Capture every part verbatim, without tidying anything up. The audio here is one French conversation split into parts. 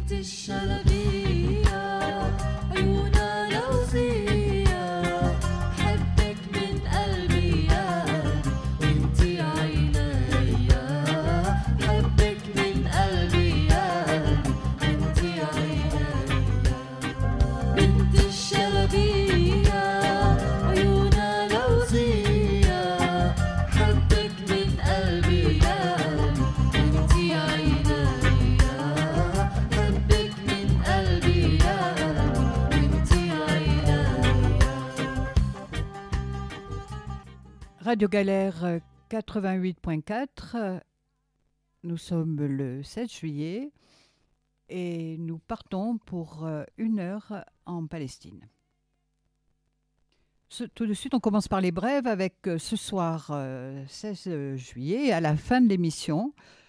Radio Galère quatre-vingt-huit point quatre, nous sommes le sept juillet et nous partons pour une heure en Palestine. Ce, tout de suite, on commence par les brèves avec ce soir euh, seize juillet. À la fin de l'émission,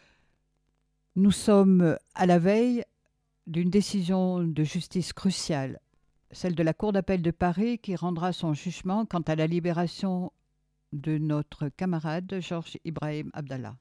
nous sommes à la veille d'une décision de justice cruciale, celle de la Cour d'appel de Paris qui rendra son jugement quant à la libération de notre camarade Georges Ibrahim Abdallah.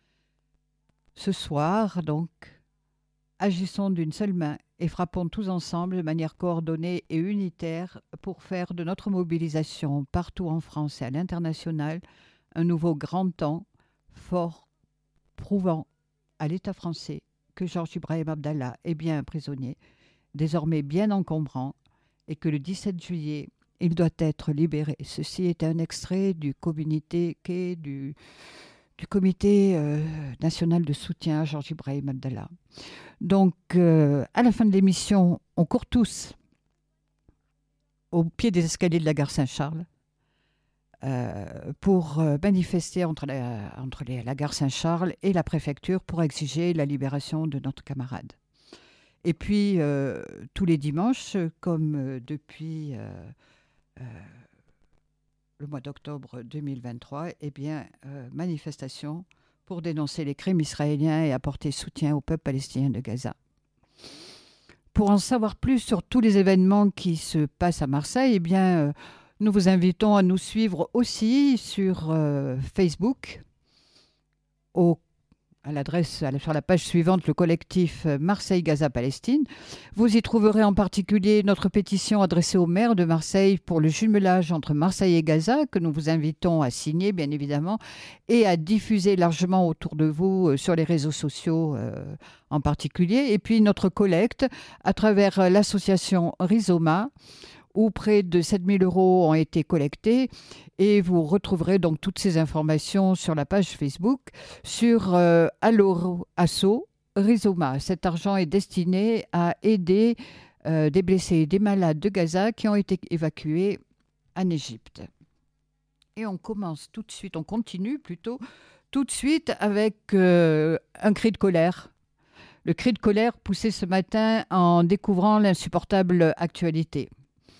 Ce soir, donc, agissons d'une seule main et frappons tous ensemble de manière coordonnée et unitaire pour faire de notre mobilisation partout en France et à l'international un nouveau grand temps fort, prouvant à l'État français que Georges Ibrahim Abdallah est bien un prisonnier, désormais bien encombrant, et que le dix-sept juillet, il doit être libéré. Ceci est un extrait du communiqué du, du comité euh, national de soutien à Georges Ibrahim Abdallah. Donc, euh, à la fin de l'émission, on court tous au pied des escaliers de la gare Saint-Charles euh, pour euh, manifester entre, la, entre les, la gare Saint-Charles et la préfecture pour exiger la libération de notre camarade. Et puis, euh, tous les dimanches, comme euh, depuis... Euh, Euh, le mois d'octobre deux mille vingt-trois, eh bien, euh, manifestation pour dénoncer les crimes israéliens et apporter soutien au peuple palestinien de Gaza. Pour en savoir plus sur tous les événements qui se passent à Marseille, eh bien, euh, nous vous invitons à nous suivre aussi sur euh, Facebook, au à l'adresse, sur la page suivante, le collectif Marseille-Gaza-Palestine. Vous y trouverez en particulier notre pétition adressée au maire de Marseille pour le jumelage entre Marseille et Gaza, que nous vous invitons à signer, bien évidemment, et à diffuser largement autour de vous, sur les réseaux sociaux euh, en particulier. Et puis notre collecte à travers l'association Rhizoma, où près de sept mille euros ont été collectés. Et vous retrouverez donc toutes ces informations sur la page Facebook, sur euh, Allo Asso Rhizoma. Cet argent est destiné à aider euh, des blessés et des malades de Gaza qui ont été évacués en Égypte. Et on commence tout de suite, on continue plutôt tout de suite avec euh, un cri de colère. Le cri de colère poussé ce matin en découvrant l'insupportable actualité.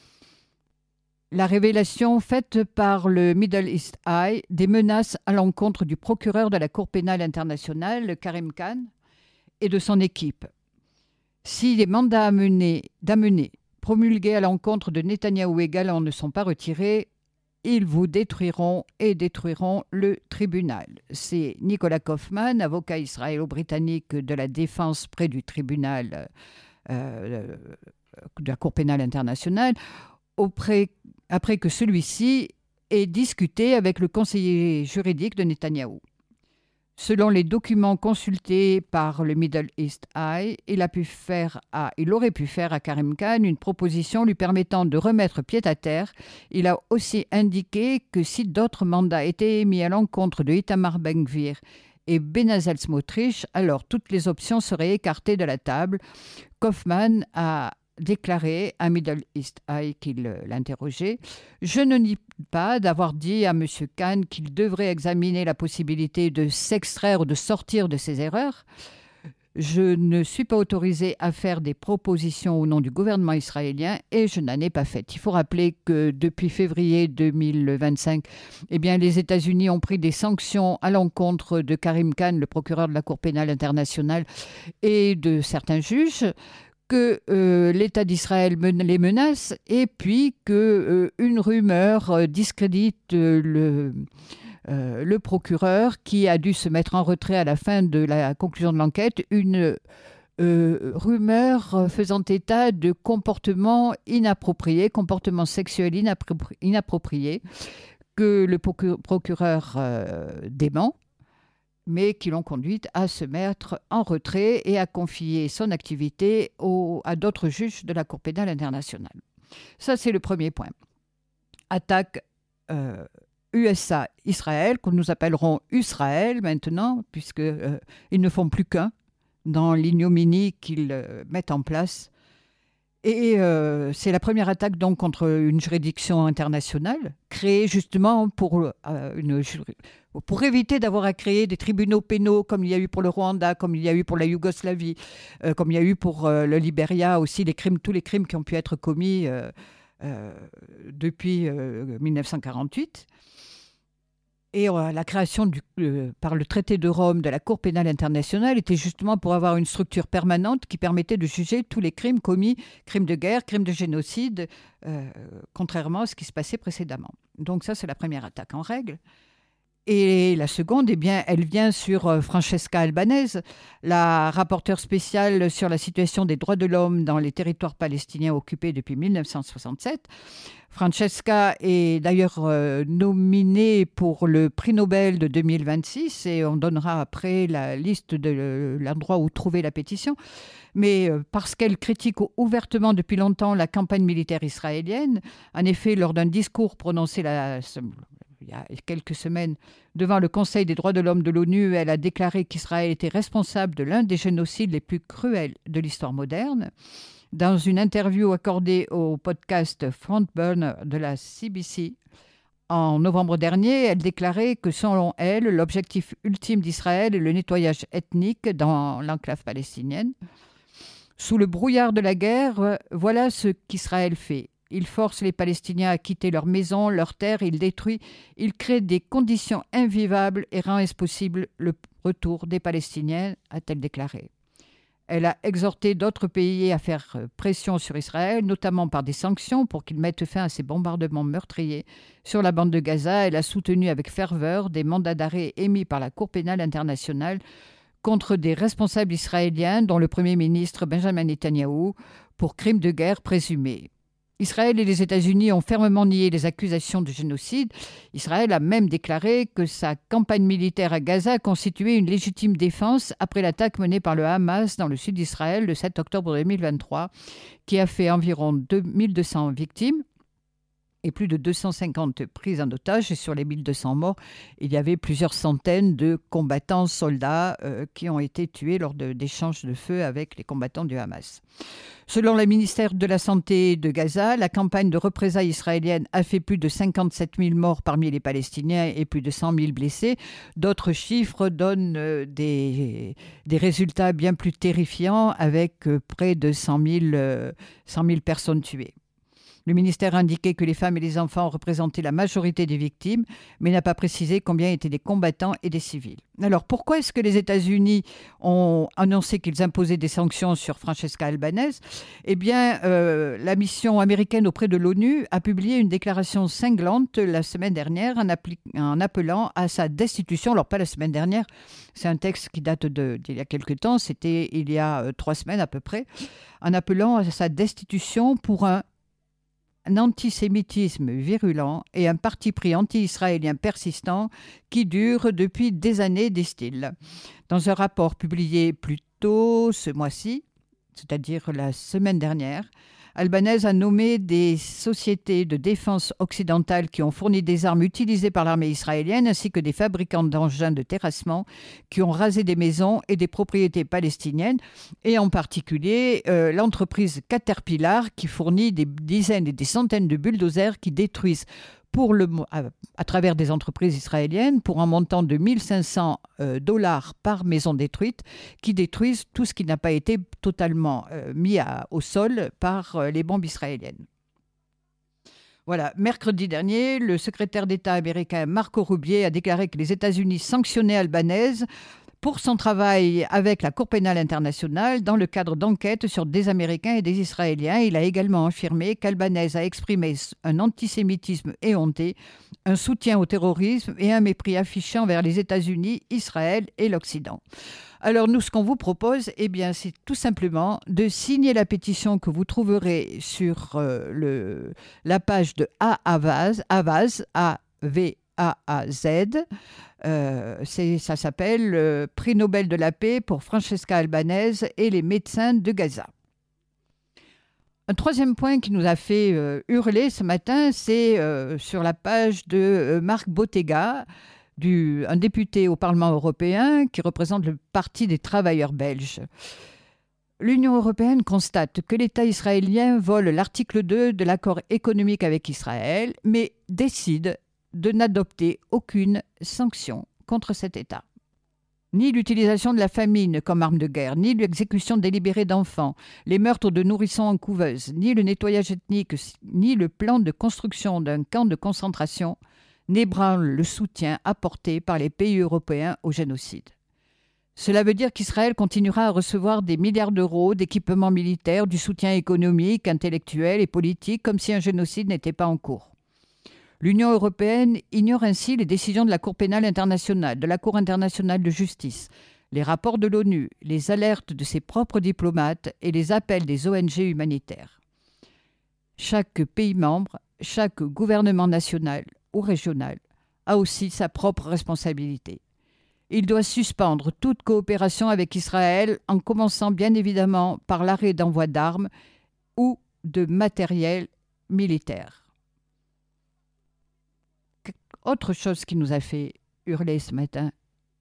La révélation faite par le Middle East Eye des menaces à l'encontre du procureur de la Cour pénale internationale, Karim Khan, et de son équipe. Si les mandats amenés, d'amener promulgués à l'encontre de Netanyahou et Galland ne sont pas retirés, ils vous détruiront et détruiront le tribunal. C'est Nicolas Kaufmann, avocat israélo-britannique de la défense près du tribunal euh, de la Cour pénale internationale, auprès après que celui-ci ait discuté avec le conseiller juridique de Netanyahou. Selon les documents consultés par le Middle East Eye, il, a pu faire à, il aurait pu faire à Karim Khan une proposition lui permettant de remettre pied à terre. Il a aussi indiqué que si d'autres mandats étaient émis à l'encontre de Itamar Ben-Gvir et Benazal Smotrich, alors toutes les options seraient écartées de la table. Kaufmann a déclaré à Middle East Eye qu'il l'interrogeait. Je ne nie pas d'avoir dit à M. Khan qu'il devrait examiner la possibilité de s'extraire ou de sortir de ses erreurs. Je ne suis pas autorisé à faire des propositions au nom du gouvernement israélien et je n'en ai pas fait. Il faut rappeler que depuis février deux mille vingt-cinq, eh bien, les États-Unis ont pris des sanctions à l'encontre de Karim Khan, le procureur de la Cour pénale internationale, et de certains juges, que euh, l'État d'Israël men- les menace et puis qu'une euh, rumeur euh, discrédite euh, le, euh, le procureur qui a dû se mettre en retrait à la fin de la conclusion de l'enquête. Une euh, rumeurs faisant état de comportements inappropriés, comportements sexuels inappropri- inappropriés, que le procureur euh, dément, mais qui l'ont conduite à se mettre en retrait et à confier son activité au, à d'autres juges de la Cour pénale internationale. Ça, c'est le premier point. Attaque euh, U S A-Israël, que nous appellerons Israël maintenant, puisqu'ils euh, ne font plus qu'un dans l'ignominie qu'ils euh, mettent en place. Et euh, c'est la première attaque donc contre une juridiction internationale créée justement pour, euh, une, pour éviter d'avoir à créer des tribunaux pénaux comme il y a eu pour le Rwanda, comme il y a eu pour la Yougoslavie, euh, comme il y a eu pour euh, le Libéria aussi, les crimes, tous les crimes qui ont pu être commis euh, euh, depuis euh, mille neuf cent quarante-huit. Et euh, la création du, euh, par le traité de Rome de la Cour pénale internationale était justement pour avoir une structure permanente qui permettait de juger tous les crimes commis, crimes de guerre, crimes de génocide, euh, contrairement à ce qui se passait précédemment. Donc ça, c'est la première attaque en règle. Et la seconde, eh bien, elle vient sur euh, Francesca Albanese, la rapporteure spéciale sur la situation des droits de l'homme dans les territoires palestiniens occupés depuis mille neuf cent soixante-sept. Francesca est d'ailleurs euh, nominée pour le prix Nobel de deux mille vingt-six et on donnera après la liste de l'endroit où trouver la pétition. Mais euh, parce qu'elle critique ouvertement depuis longtemps la campagne militaire israélienne, en effet, lors d'un discours prononcé la, il y a quelques semaines devant le Conseil des droits de l'homme de l'ONU, elle a déclaré qu'Israël était responsable de l'un des génocides les plus cruels de l'histoire moderne. Dans une interview accordée au podcast Front Burner de la C B C en novembre dernier, elle déclarait que selon elle, l'objectif ultime d'Israël est le nettoyage ethnique dans l'enclave palestinienne. Sous le brouillard de la guerre, voilà ce qu'Israël fait. Il force les Palestiniens à quitter leurs maisons, leurs terres, il détruit, il crée des conditions invivables et rend impossible le retour des Palestiniens, a-t-elle déclaré. Elle a exhorté d'autres pays à faire pression sur Israël, notamment par des sanctions pour qu'ils mettent fin à ces bombardements meurtriers sur la bande de Gaza. Elle a soutenu avec ferveur des mandats d'arrêt émis par la Cour pénale internationale contre des responsables israéliens, dont le Premier ministre Benjamin Netanyahou, pour crimes de guerre présumés. Israël et les États-Unis ont fermement nié les accusations de génocide. Israël a même déclaré que sa campagne militaire à Gaza constituait une légitime défense après l'attaque menée par le Hamas dans le sud d'Israël le sept octobre deux mille vingt-trois, qui a fait environ deux mille deux cents victimes et plus de deux cent cinquante prises en otage. Et sur les mille deux cents morts, il y avait plusieurs centaines de combattants, soldats euh, qui ont été tués lors de, d'échanges de feu avec les combattants du Hamas. Selon le ministère de la Santé de Gaza, la campagne de représailles israélienne a fait plus de cinquante-sept mille morts parmi les Palestiniens et plus de cent mille blessés. D'autres chiffres donnent euh, des, des résultats bien plus terrifiants avec euh, près de cent mille, euh, cent mille personnes tuées. Le ministère a indiqué que les femmes et les enfants représentaient la majorité des victimes, mais n'a pas précisé combien étaient des combattants et des civils. Alors, pourquoi est-ce que les États-Unis ont annoncé qu'ils imposaient des sanctions sur Francesca Albanese ? Eh bien, euh, la mission américaine auprès de l'ONU a publié une déclaration cinglante la semaine dernière en, appli- en appelant à sa destitution. Alors, pas la semaine dernière, c'est un texte qui date de, d'il y a quelque temps, c'était il y a euh, trois semaines à peu près, en appelant à sa destitution pour un un antisémitisme virulent et un parti pris anti-israélien persistant qui dure depuis des années, disent-ils. Dans un rapport publié plus tôt ce mois-ci, c'est-à-dire la semaine dernière, Albanese a nommé des sociétés de défense occidentales qui ont fourni des armes utilisées par l'armée israélienne ainsi que des fabricants d'engins de terrassement qui ont rasé des maisons et des propriétés palestiniennes et en particulier euh, l'entreprise Caterpillar qui fournit des dizaines et des centaines de bulldozers qui détruisent pour le, à, à travers des entreprises israéliennes pour un montant de mille cinq cents euh, dollars par maison détruite, qui détruisent tout ce qui n'a pas été totalement euh, mis à, au sol par euh, les bombes israéliennes. Voilà, mercredi dernier, le secrétaire d'État américain Marco Rubio a déclaré que les États-Unis sanctionnaient Albanese pour son travail avec la Cour pénale internationale dans le cadre d'enquêtes sur des Américains et des Israéliens. Il a également affirmé qu'Albanese a exprimé un antisémitisme éhonté, un soutien au terrorisme et un mépris affiché envers les États-Unis, Israël et l'Occident. Alors nous, ce qu'on vous propose, eh bien, c'est tout simplement de signer la pétition que vous trouverez sur euh, le, la page de Avaz, Avaz, A V A A Z. Euh, c'est, ça s'appelle euh, Prix Nobel de la paix pour Francesca Albanese et les médecins de Gaza. Un troisième point qui nous a fait euh, hurler ce matin, c'est euh, sur la page de euh, Marc Bottega, du, un député au Parlement européen qui représente le Parti des travailleurs belges. L'Union européenne constate que l'État israélien vole l'article deux de l'accord économique avec Israël, mais décide de n'adopter aucune sanction contre cet État. Ni l'utilisation de la famine comme arme de guerre, ni l'exécution délibérée d'enfants, les meurtres de nourrissons en couveuse, ni le nettoyage ethnique, ni le plan de construction d'un camp de concentration n'ébranlent le soutien apporté par les pays européens au génocide. Cela veut dire qu'Israël continuera à recevoir des milliards d'euros d'équipements militaires, du soutien économique, intellectuel et politique, comme si un génocide n'était pas en cours. L'Union européenne ignore ainsi les décisions de la Cour pénale internationale, de la Cour internationale de justice, les rapports de l'ONU, les alertes de ses propres diplomates et les appels des O N G humanitaires. Chaque pays membre, chaque gouvernement national ou régional a aussi sa propre responsabilité. Il doit suspendre toute coopération avec Israël, en commençant bien évidemment par l'arrêt d'envoi d'armes ou de matériel militaire. Autre chose qui nous a fait hurler ce matin.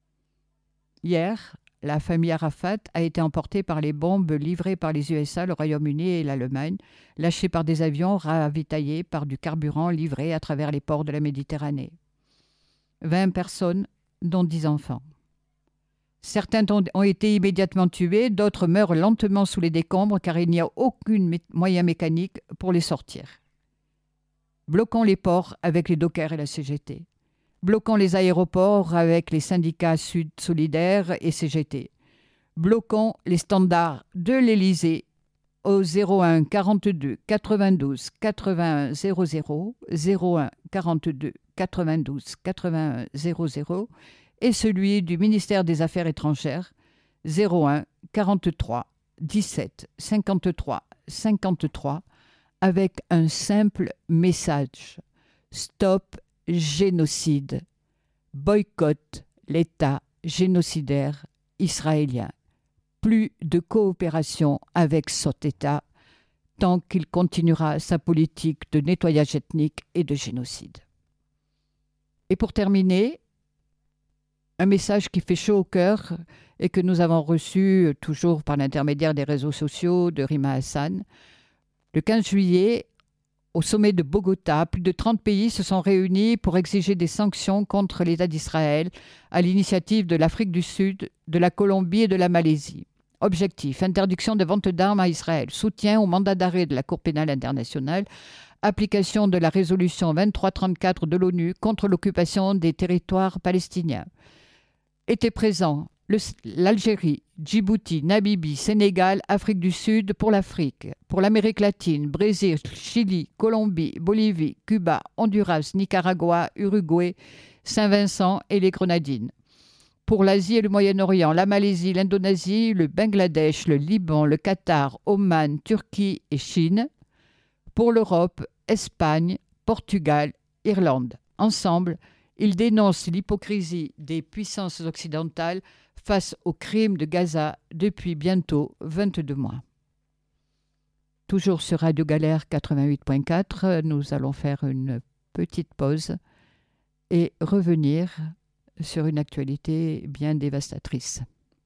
Hier, la famille Arafat a été emportée par les bombes livrées par les U S A, le Royaume-Uni et l'Allemagne, lâchées par des avions ravitaillés par du carburant livré à travers les ports de la Méditerranée. vingt personnes, dont dix enfants. Certains ont été immédiatement tués, d'autres meurent lentement sous les décombres car il n'y a aucun mé- moyen mécanique pour les sortir. Bloquons les ports avec les dockers et la C G T. Bloquons les aéroports avec les syndicats Sud Solidaires et C G T. Bloquons les standards de l'Élysée au zéro un quarante-deux quatre-vingt-douze quatre-vingt-un zéro zéro, zéro un quarante-deux quatre-vingt-douze quatre-vingt-un zéro zéro et celui du ministère des Affaires étrangères zéro un quarante-trois dix-sept cinquante-trois cinquante-trois avec un simple message. Stop génocide. Boycott l'État génocidaire israélien. Plus de coopération avec cet État tant qu'il continuera sa politique de nettoyage ethnique et de génocide. Et pour terminer, un message qui fait chaud au cœur et que nous avons reçu toujours par l'intermédiaire des réseaux sociaux de Rima Hassan. Le quinze juillet, au sommet de Bogota, plus de trente pays se sont réunis pour exiger des sanctions contre l'État d'Israël à l'initiative de l'Afrique du Sud, de la Colombie et de la Malaisie. Objectif, interdiction de vente d'armes à Israël, soutien au mandat d'arrêt de la Cour pénale internationale, application de la résolution vingt-trois trente-quatre de l'ONU contre l'occupation des territoires palestiniens. Étaient présents le, l'Algérie, Djibouti, Namibie, Sénégal, Afrique du Sud pour l'Afrique, pour l'Amérique latine, Brésil, Chili, Colombie, Bolivie, Cuba, Honduras, Nicaragua, Uruguay, Saint-Vincent et les Grenadines. Pour l'Asie et le Moyen-Orient, la Malaisie, l'Indonésie, le Bangladesh, le Liban, le Qatar, Oman, Turquie et Chine. Pour l'Europe, Espagne, Portugal, Irlande. Ensemble, ils dénoncent l'hypocrisie des puissances occidentales face aux crimes de Gaza depuis bientôt vingt-deux mois. Toujours sur Radio Galère quatre-vingt-huit point quatre, nous allons faire une petite pause et revenir sur une actualité bien dévastatrice.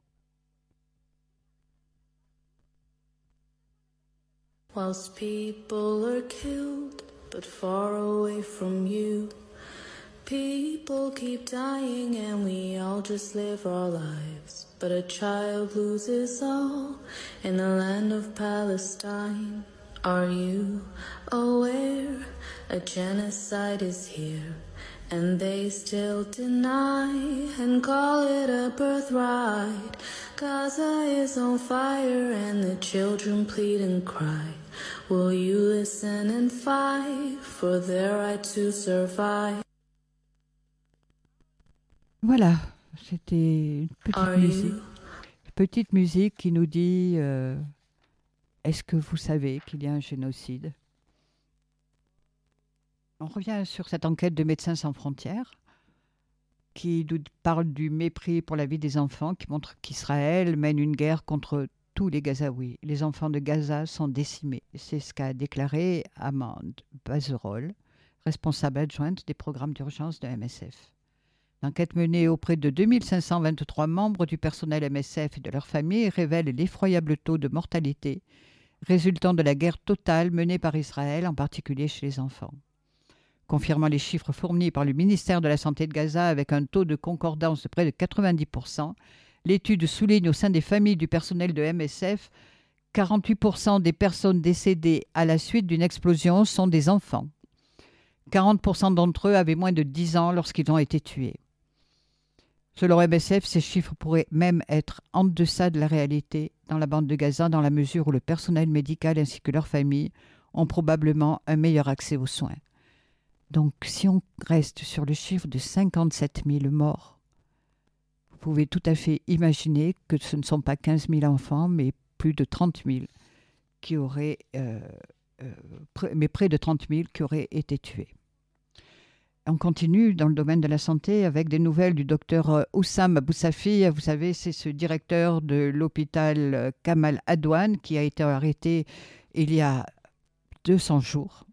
Whilst people are killed, but far away from you, people keep dying and we all just live our lives. But a child loses all in the land of Palestine. Are you aware a genocide is here? And they still deny and call it a birthright. Gaza is on fire and the children plead and cry. Will you listen and fight for their right to survive? Voilà, c'était une petite Are musique. you? Petite musique qui nous dit euh, est-ce que vous savez qu'il y a un génocide? On revient sur cette enquête de Médecins sans frontières qui nous parle du mépris pour la vie des enfants, qui montre qu'Israël mène une guerre contre tous les Gazaouis. Les enfants de Gaza sont décimés. C'est ce qu'a déclaré Amande Bazerol, responsable adjointe des programmes d'urgence de M S F. L'enquête menée auprès de deux mille cinq cent vingt-trois membres du personnel M S F et de leurs familles révèle l'effroyable taux de mortalité résultant de la guerre totale menée par Israël, en particulier chez les enfants. Confirmant les chiffres fournis par le ministère de la Santé de Gaza avec un taux de concordance de près de quatre-vingt-dix pour cent, l'étude souligne au sein des familles du personnel de M S F, quarante-huit pour cent des personnes décédées à la suite d'une explosion sont des enfants. quarante pour cent d'entre eux avaient moins de dix ans lorsqu'ils ont été tués. Selon M S F, ces chiffres pourraient même être en deçà de la réalité dans la bande de Gaza, dans la mesure où le personnel médical ainsi que leurs familles ont probablement un meilleur accès aux soins. Donc, si on reste sur le chiffre de cinquante-sept mille morts, vous pouvez tout à fait imaginer que ce ne sont pas quinze mille enfants, mais plus de trente mille qui auraient, euh, euh, pr- mais près de trente mille qui auraient été tués. On continue dans le domaine de la santé avec des nouvelles du docteur Oussam Aboussafi. Vous savez, c'est ce directeur de l'hôpital Kamal Adwan qui a été arrêté il y a deux cents jours.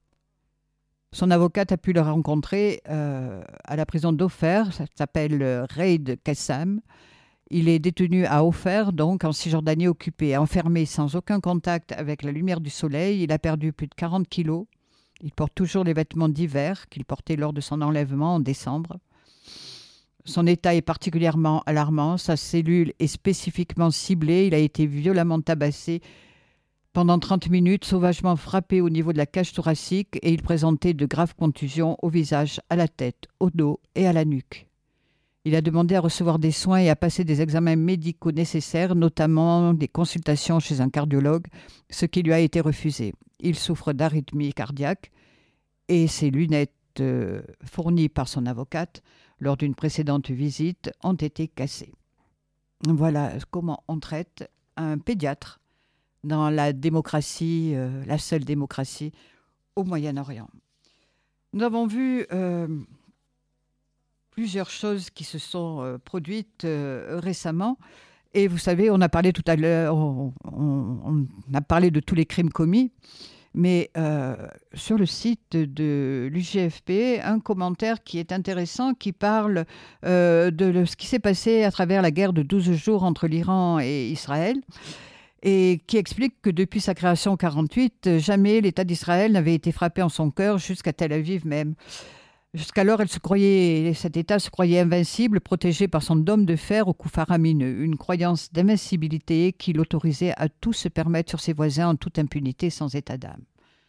Son avocate a pu le rencontrer euh, à la prison d'Ofer, ça s'appelle Reid Kassam. Il est détenu à Ofer, donc en Cisjordanie occupée, enfermé sans aucun contact avec la lumière du soleil. Il a perdu plus de quarante kilos. Il porte toujours les vêtements d'hiver qu'il portait lors de son enlèvement en décembre. Son état est particulièrement alarmant. Sa cellule est spécifiquement ciblée. Il a été violemment tabassé pendant trente minutes, sauvagement frappé au niveau de la cage thoracique, et il présentait de graves contusions au visage, à la tête, au dos et à la nuque. Il a demandé à recevoir des soins et à passer des examens médicaux nécessaires, notamment des consultations chez un cardiologue, ce qui lui a été refusé. Il souffre d'arythmie cardiaque et ses lunettes euh, fournies par son avocate lors d'une précédente visite ont été cassées. Voilà comment on traite un pédiatre dans la démocratie, euh, la seule démocratie au Moyen-Orient. Nous avons vu euh, plusieurs choses qui se sont euh, produites euh, récemment. Et vous savez, on a parlé tout à l'heure, on, on, on a parlé de tous les crimes commis, mais euh, sur le site de l'U G F P, un commentaire qui est intéressant, qui parle euh, de le, ce qui s'est passé à travers la guerre de douze jours entre l'Iran et Israël, et qui explique que depuis sa création en mille neuf cent quarante-huit, jamais l'État d'Israël n'avait été frappé en son cœur jusqu'à Tel Aviv même. Jusqu'alors, elle se croyait, cet État se croyait invincible, protégé par son dôme de fer au cou faramineux, une croyance d'invincibilité qui l'autorisait à tout se permettre sur ses voisins en toute impunité, sans état d'âme.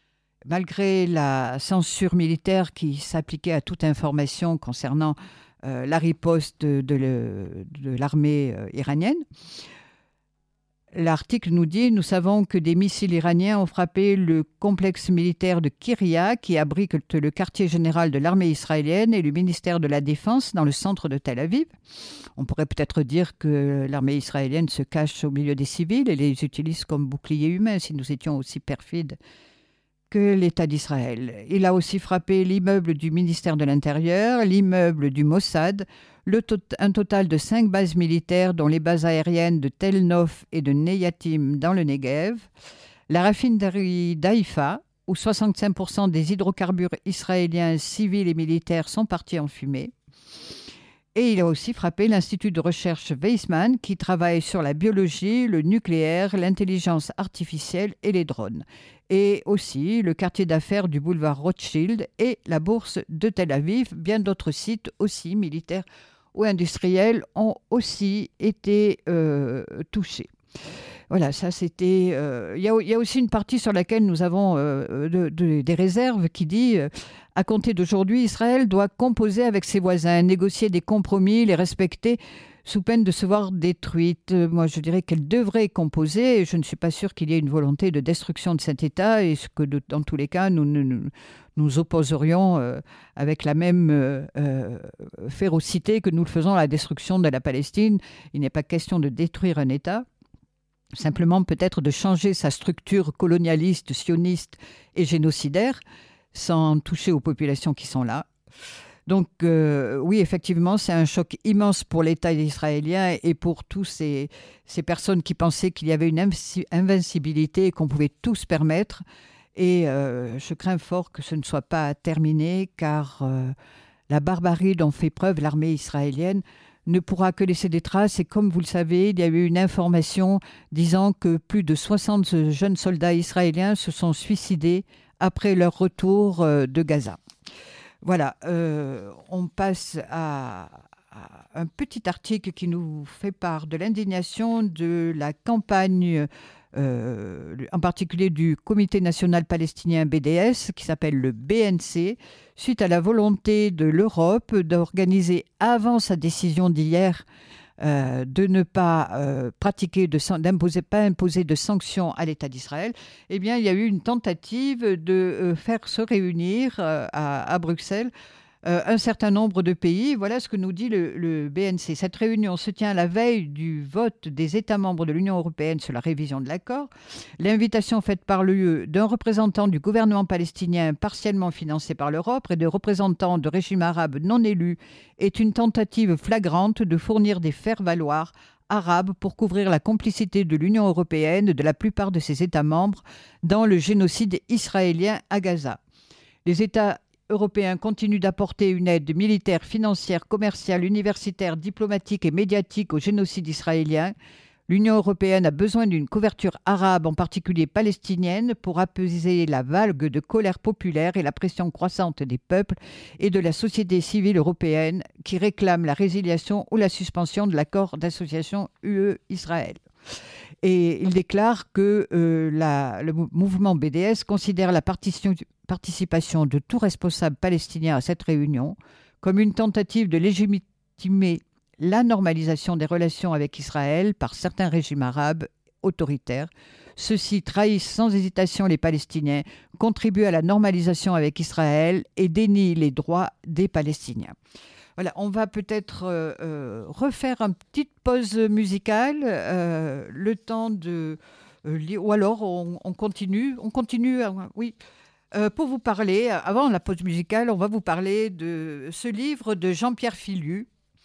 Malgré la censure militaire qui s'appliquait à toute information concernant euh, la riposte de, de, le, de l'armée euh, iranienne, l'article nous dit « Nous savons que des missiles iraniens ont frappé le complexe militaire de Kiryat, qui abrite le quartier général de l'armée israélienne et le ministère de la Défense dans le centre de Tel Aviv. » On pourrait peut-être dire que l'armée israélienne se cache au milieu des civils et les utilise comme boucliers humains, si nous étions aussi perfides que l'État d'Israël. Il a aussi frappé l'immeuble du ministère de l'Intérieur, l'immeuble du Mossad, le to- un total de cinq bases militaires, dont les bases aériennes de Tel Nof et de Neyatim dans le Negev, la raffinerie d'Haïfa, où soixante-cinq pour cent des hydrocarbures israéliens civils et militaires sont partis en fumée. Et il a aussi frappé l'Institut de recherche Weizmann, qui travaille sur la biologie, le nucléaire, l'intelligence artificielle et les drones. Et aussi le quartier d'affaires du boulevard Rothschild et la bourse de Tel Aviv. Bien d'autres sites aussi militaires ou industriels ont aussi été euh, touchés. Voilà, ça c'était... Euh, il y a, il y a aussi une partie sur laquelle nous avons euh, de, de, des réserves qui dit euh, à compter d'aujourd'hui, Israël doit composer avec ses voisins, négocier des compromis, les respecter sous peine de se voir détruite. Moi, je dirais qu'elle devrait composer. Je ne suis pas sûre qu'il y ait une volonté de destruction de cet État et que de, dans tous les cas, nous nous, nous opposerions euh, avec la même euh, euh, férocité que nous le faisons à la destruction de la Palestine. Il n'est pas question de détruire un État. Simplement peut-être de changer sa structure colonialiste, sioniste et génocidaire sans toucher aux populations qui sont là. Donc euh, oui, effectivement, c'est un choc immense pour l'État israélien et pour tous ces, ces personnes qui pensaient qu'il y avait une invincibilité et qu'on pouvait tout se permettre. Et euh, je crains fort que ce ne soit pas terminé car euh, la barbarie dont fait preuve l'armée israélienne ne pourra que laisser des traces. Et comme vous le savez, il y a eu une information disant que plus de soixante jeunes soldats israéliens se sont suicidés après leur retour de Gaza. Voilà, euh, on passe à, à un petit article qui nous fait part de l'indignation de la campagne, euh, en particulier du Comité national palestinien B D S, qui s'appelle le B N C, suite à la volonté de l'Europe d'organiser avant sa décision d'hier euh, de ne pas euh, pratiquer, de, d'imposer, pas imposer de sanctions à l'État d'Israël. Eh bien, il y a eu une tentative de euh, faire se réunir euh, à, à Bruxelles Euh, un certain nombre de pays. Voilà ce que nous dit le, le B N C. Cette réunion se tient à la veille du vote des États membres de l'Union européenne sur la révision de l'accord. L'invitation faite par l'U E d'un représentant du gouvernement palestinien partiellement financé par l'Europe et de représentants de régimes arabes non élus est une tentative flagrante de fournir des faire-valoir arabes pour couvrir la complicité de l'Union européenne et de la plupart de ses États membres dans le génocide israélien à Gaza. Les États européens continuent d'apporter une aide militaire, financière, commerciale, universitaire, diplomatique et médiatique au génocide israélien. L'Union européenne a besoin d'une couverture arabe, en particulier palestinienne, pour apaiser la vague de colère populaire et la pression croissante des peuples et de la société civile européenne qui réclament la résiliation ou la suspension de l'accord d'association U E-Israël. Et il déclare que euh, la, le mouvement B D S considère la partition, participation de tout responsable palestinien à cette réunion comme une tentative de légitimer la normalisation des relations avec Israël par certains régimes arabes autoritaires. Ceux-ci trahissent sans hésitation les Palestiniens, contribuent à la normalisation avec Israël et dénient les droits des Palestiniens. Voilà, on va peut-être euh, euh, refaire une petite pause musicale, euh, le temps de... Euh, ou alors on, on continue, on continue, euh, oui. Euh, pour vous parler, avant la pause musicale, on va vous parler de ce livre de Jean-Pierre Filiu,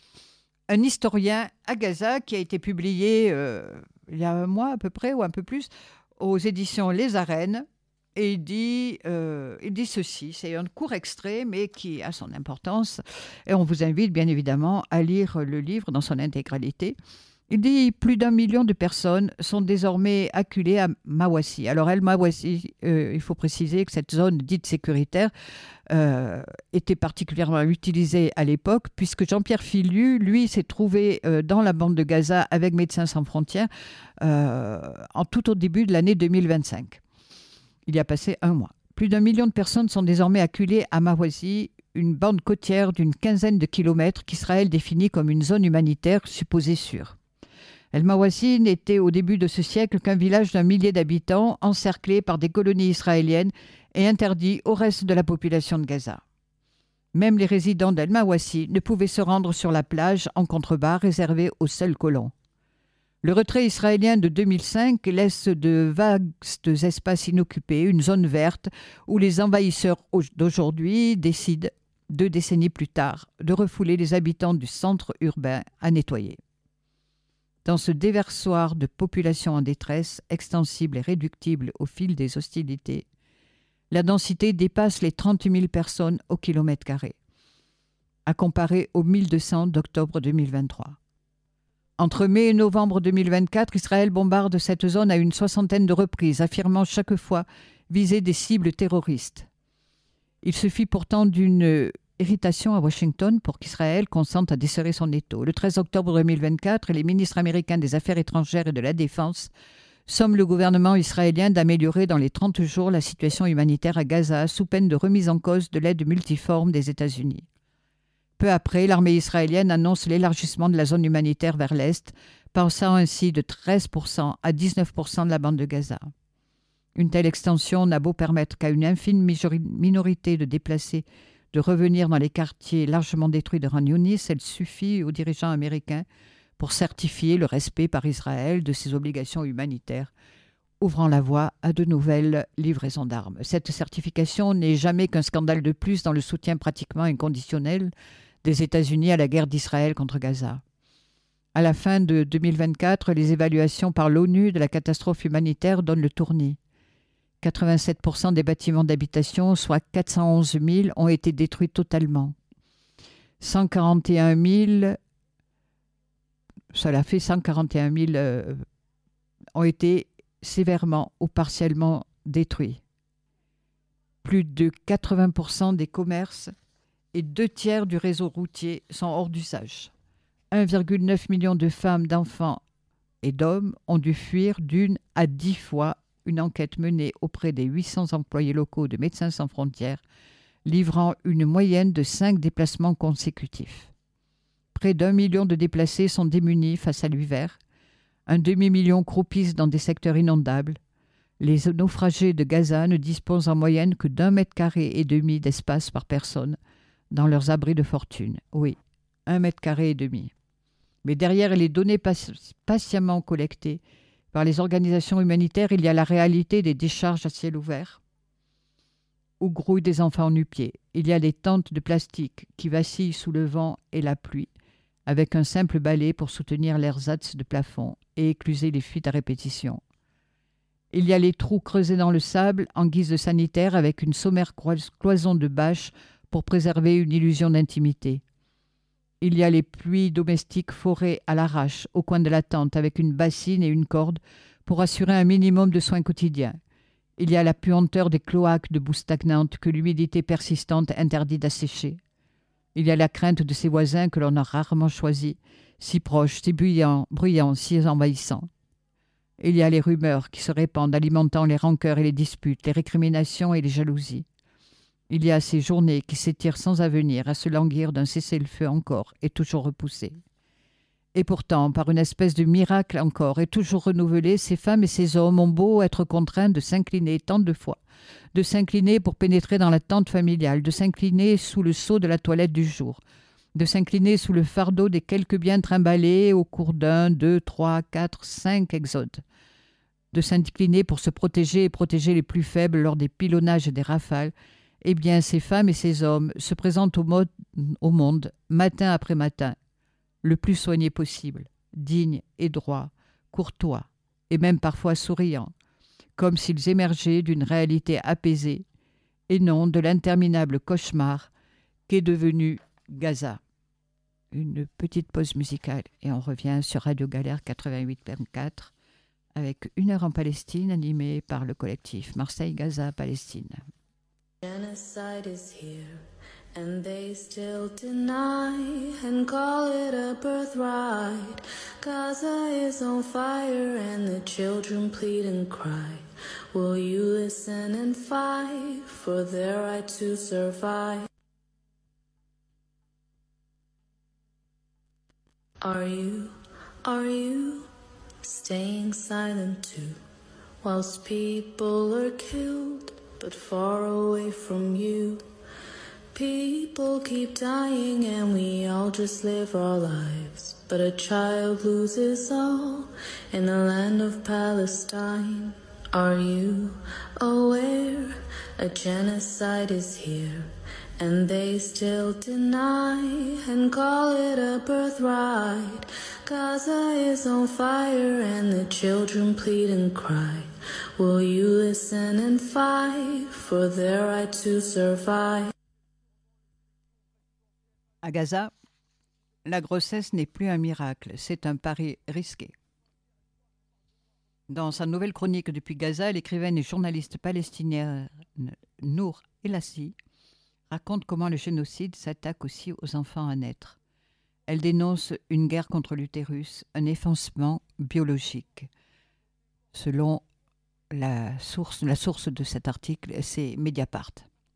un historien à Gaza qui a été publié euh, il y a un mois à peu près, ou un peu plus, aux éditions Les Arènes. Et il dit, euh, il dit ceci, c'est un court extrait, mais qui a son importance. Et on vous invite bien évidemment à lire le livre dans son intégralité. Il dit « Plus d'un million de personnes sont désormais acculées à Mawassi ». Alors, El Mawassi, euh, il faut préciser que cette zone dite sécuritaire euh, était particulièrement utilisée à l'époque, puisque Jean-Pierre Filiu, lui, s'est trouvé euh, dans la bande de Gaza avec Médecins sans frontières euh, en tout au début de l'année deux mille vingt-cinq. Il y a passé un mois. Plus d'un million de personnes sont désormais acculées à Mawassi, une bande côtière d'une quinzaine de kilomètres qu'Israël définit comme une zone humanitaire supposée sûre. El Mawassi n'était au début de ce siècle qu'un village d'un millier d'habitants encerclé par des colonies israéliennes et interdit au reste de la population de Gaza. Même les résidents d'El Mawassi ne pouvaient se rendre sur la plage en contrebas réservée aux seuls colons. Le retrait israélien de deux mille cinq laisse de vastes espaces inoccupés, une zone verte où les envahisseurs d'aujourd'hui décident, deux décennies plus tard, de refouler les habitants du centre urbain à nettoyer. Dans ce déversoir de population en détresse, extensible et réductible au fil des hostilités, la densité dépasse les trente mille personnes au kilomètre carré, à comparer aux mille deux cents d'octobre deux mille vingt-trois. Entre mai et novembre deux mille vingt-quatre, Israël bombarde cette zone à une soixantaine de reprises, affirmant chaque fois viser des cibles terroristes. Il suffit pourtant d'une irritation à Washington pour qu'Israël consente à desserrer son étau. Le treize octobre deux mille vingt-quatre, les ministres américains des Affaires étrangères et de la Défense somme le gouvernement israélien d'améliorer dans les trente jours la situation humanitaire à Gaza sous peine de remise en cause de l'aide multiforme des États-Unis. Peu après, l'armée israélienne annonce l'élargissement de la zone humanitaire vers l'Est, passant ainsi de treize pour cent à dix-neuf pour cent de la bande de Gaza. Une telle extension n'a beau permettre qu'à une infime minorité de déplacés de revenir dans les quartiers largement détruits de Khan Younis, elle suffit aux dirigeants américains pour certifier le respect par Israël de ses obligations humanitaires, ouvrant la voie à de nouvelles livraisons d'armes. Cette certification n'est jamais qu'un scandale de plus dans le soutien pratiquement inconditionnel des États-Unis à la guerre d'Israël contre Gaza. À la fin de deux mille vingt-quatre, les évaluations par l'ONU de la catastrophe humanitaire donnent le tournis. quatre-vingt-sept pour cent des bâtiments d'habitation, soit quatre cent onze mille, ont été détruits totalement. cent quarante et un mille, cela fait cent quarante et un mille euh, ont été sévèrement ou partiellement détruits. Plus de quatre-vingts pour cent des commerces et deux tiers du réseau routier sont hors d'usage. un virgule neuf million de femmes, d'enfants et d'hommes ont dû fuir d'une à dix fois. Une enquête menée auprès des huit cents employés locaux de Médecins sans frontières, livrant une moyenne de cinq déplacements consécutifs. Près d'un million de déplacés sont démunis face à l'hiver. Un demi-million croupissent dans des secteurs inondables. Les naufragés de Gaza ne disposent en moyenne que d'un mètre carré et demi d'espace par personne dans leurs abris de fortune. Oui, un mètre carré et demi. Mais derrière les données patiemment collectées par les organisations humanitaires, il y a la réalité des décharges à ciel ouvert où grouillent des enfants nu-pieds. Il y a les tentes de plastique qui vacillent sous le vent et la pluie, avec un simple balai pour soutenir l'ersatz de plafond et écluser les fuites à répétition. Il y a les trous creusés dans le sable en guise de sanitaire avec une sommaire cloison de bâches pour préserver une illusion d'intimité. Il y a les pluies domestiques forées à l'arrache au coin de la tente avec une bassine et une corde pour assurer un minimum de soins quotidiens. Il y a la puanteur des cloaques de boue stagnante que l'humidité persistante interdit d'assécher. Il y a la crainte de ses voisins que l'on a rarement choisis, si proches, si bruyants, bruyants, si envahissants. Il y a les rumeurs qui se répandent, alimentant les rancœurs et les disputes, les récriminations et les jalousies. Il y a ces journées qui s'étirent sans avenir à se languir d'un cessez-le-feu encore et toujours repoussé. Et pourtant, par une espèce de miracle encore et toujours renouvelé, ces femmes et ces hommes ont beau être contraints de s'incliner tant de fois, de s'incliner pour pénétrer dans la tente familiale, de s'incliner sous le sceau de la toilette du jour, de s'incliner sous le fardeau des quelques biens trimballés au cours d'un, deux, trois, quatre, cinq exodes, de s'incliner pour se protéger et protéger les plus faibles lors des pilonnages et des rafales. Eh bien, ces femmes et ces hommes se présentent au, mode, au monde, matin après matin, le plus soigné possible, digne et droit, courtois, et même parfois souriant, comme s'ils émergeaient d'une réalité apaisée, et non de l'interminable cauchemar qu'est devenu Gaza. Une petite pause musicale, et on revient sur Radio Galère quatre-vingt-huit virgule quatre, avec Une heure en Palestine, animée par le collectif Marseille-Gaza-Palestine. Genocide is here, and they still deny and call it a birthright. Gaza is on fire, and the children plead and cry. Will you listen and fight for their right to survive? Are you, are you staying silent too, whilst people are killed? But far away from you, people keep dying and we all just live our lives. But a child loses all in the land of Palestine. Are you aware a genocide is here, and they still deny and call it a birthright? Gaza is on fire and the children plead and cry. Will you listen and fight for their right to survive? À Gaza, la grossesse n'est plus un miracle, c'est un pari risqué. Dans sa nouvelle chronique depuis Gaza, l'écrivaine et journaliste palestinienne Nour Elassi raconte comment le génocide s'attaque aussi aux enfants à naître. Elle dénonce une guerre contre l'utérus, un effacement biologique. Selon la source, la source de cet article, c'est Mediapart.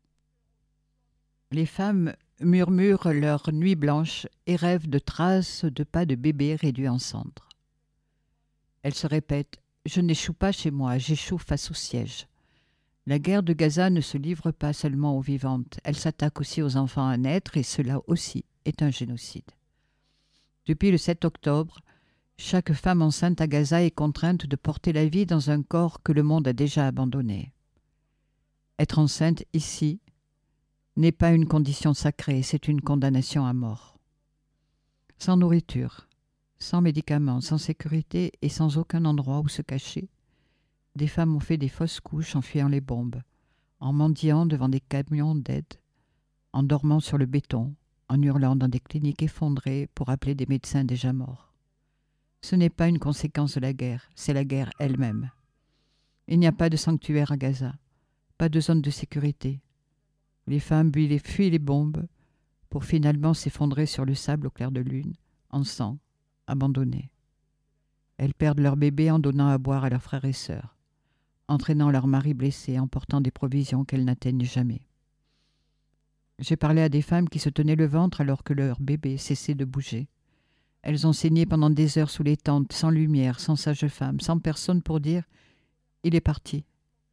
Les femmes murmurent leur nuit blanche et rêvent de traces de pas de bébés réduits en cendres. Elles se répètent « Je n'échoue pas chez moi, j'échoue face au siège ». La guerre de Gaza ne se livre pas seulement aux vivantes, elle s'attaque aussi aux enfants à naître et cela aussi est un génocide. Depuis le sept octobre, chaque femme enceinte à Gaza est contrainte de porter la vie dans un corps que le monde a déjà abandonné. Être enceinte ici n'est pas une condition sacrée, c'est une condamnation à mort. Sans nourriture, sans médicaments, sans sécurité et sans aucun endroit où se cacher, des femmes ont fait des fausses couches en fuyant les bombes, en mendiant devant des camions d'aide, en dormant sur le béton, en hurlant dans des cliniques effondrées pour appeler des médecins déjà morts. Ce n'est pas une conséquence de la guerre, c'est la guerre elle-même. Il n'y a pas de sanctuaire à Gaza, pas de zone de sécurité. Les femmes fuient les bombes pour finalement s'effondrer sur le sable au clair de lune, en sang, abandonnées. Elles perdent leur bébé en donnant à boire à leurs frères et sœurs, entraînant leur mari blessé en portant des provisions qu'elles n'atteignent jamais. J'ai parlé à des femmes qui se tenaient le ventre alors que leur bébé cessait de bouger. Elles ont saigné pendant des heures sous les tentes, sans lumière, sans sage-femme, sans personne pour dire « il est parti ».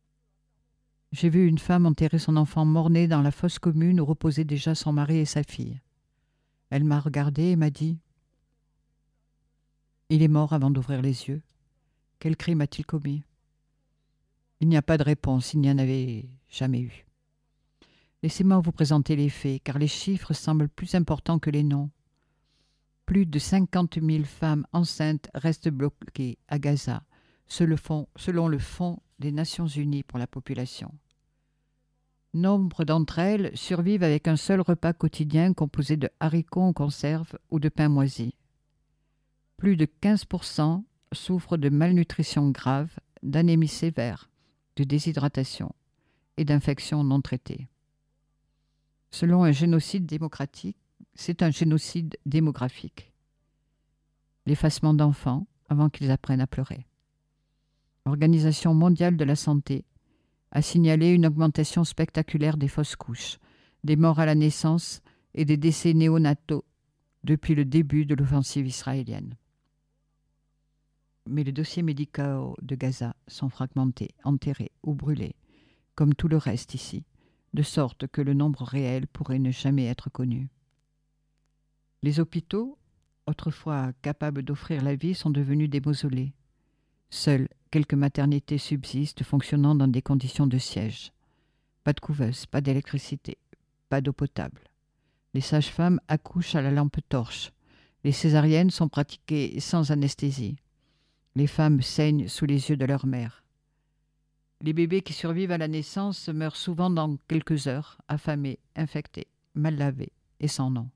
J'ai vu une femme enterrer son enfant mort-né dans la fosse commune où reposaient déjà son mari et sa fille. Elle m'a regardée et m'a dit « il est mort avant d'ouvrir les yeux. Quel crime a-t-il commis ?» Il n'y a pas de réponse, il n'y en avait jamais eu. Laissez-moi vous présenter les faits, car les chiffres semblent plus importants que les noms. Plus de cinquante mille femmes enceintes restent bloquées à Gaza, selon le Fonds des Nations Unies pour la population. Nombre d'entre elles survivent avec un seul repas quotidien composé de haricots en conserve ou de pain moisi. Plus de quinze pour cent souffrent de malnutrition grave, d'anémie sévère, de déshydratation et d'infections non traitées. Selon un génocide démocratique, c'est un génocide démographique. L'effacement d'enfants avant qu'ils apprennent à pleurer. L'Organisation mondiale de la santé a signalé une augmentation spectaculaire des fausses couches, des morts à la naissance et des décès néonataux depuis le début de l'offensive israélienne. Mais les dossiers médicaux de Gaza sont fragmentés, enterrés ou brûlés, comme tout le reste ici, de sorte que le nombre réel pourrait ne jamais être connu. Les hôpitaux, autrefois capables d'offrir la vie, sont devenus des mausolées. Seules quelques maternités subsistent, fonctionnant dans des conditions de siège. Pas de couveuse, pas d'électricité, pas d'eau potable. Les sages-femmes accouchent à la lampe torche. Les césariennes sont pratiquées sans anesthésie. Les femmes saignent sous les yeux de leur mère. Les bébés qui survivent à la naissance meurent souvent dans quelques heures, affamés, infectés, mal lavés et sans nom.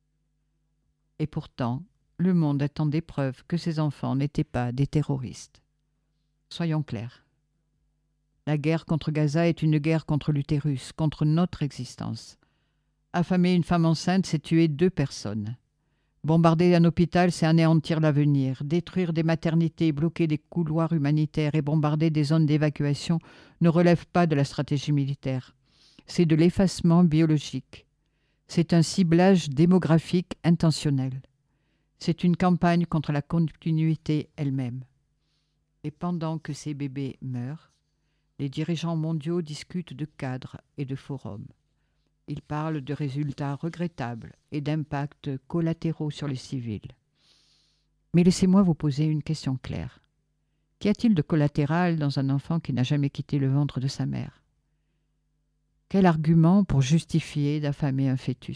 Et pourtant, le monde attend des preuves que ces enfants n'étaient pas des terroristes. Soyons clairs. La guerre contre Gaza est une guerre contre l'utérus, contre notre existence. Affamer une femme enceinte, c'est tuer deux personnes. Bombarder un hôpital, c'est anéantir l'avenir. Détruire des maternités, bloquer des couloirs humanitaires et bombarder des zones d'évacuation ne relève pas de la stratégie militaire. C'est de l'effacement biologique. C'est un ciblage démographique intentionnel. C'est une campagne contre la continuité elle-même. Et pendant que ces bébés meurent, les dirigeants mondiaux discutent de cadres et de forums. Ils parlent de résultats regrettables et d'impacts collatéraux sur les civils. Mais laissez-moi vous poser une question claire. Qu'y a-t-il de collatéral dans un enfant qui n'a jamais quitté le ventre de sa mère ? Quel argument pour justifier d'affamer un fœtus ?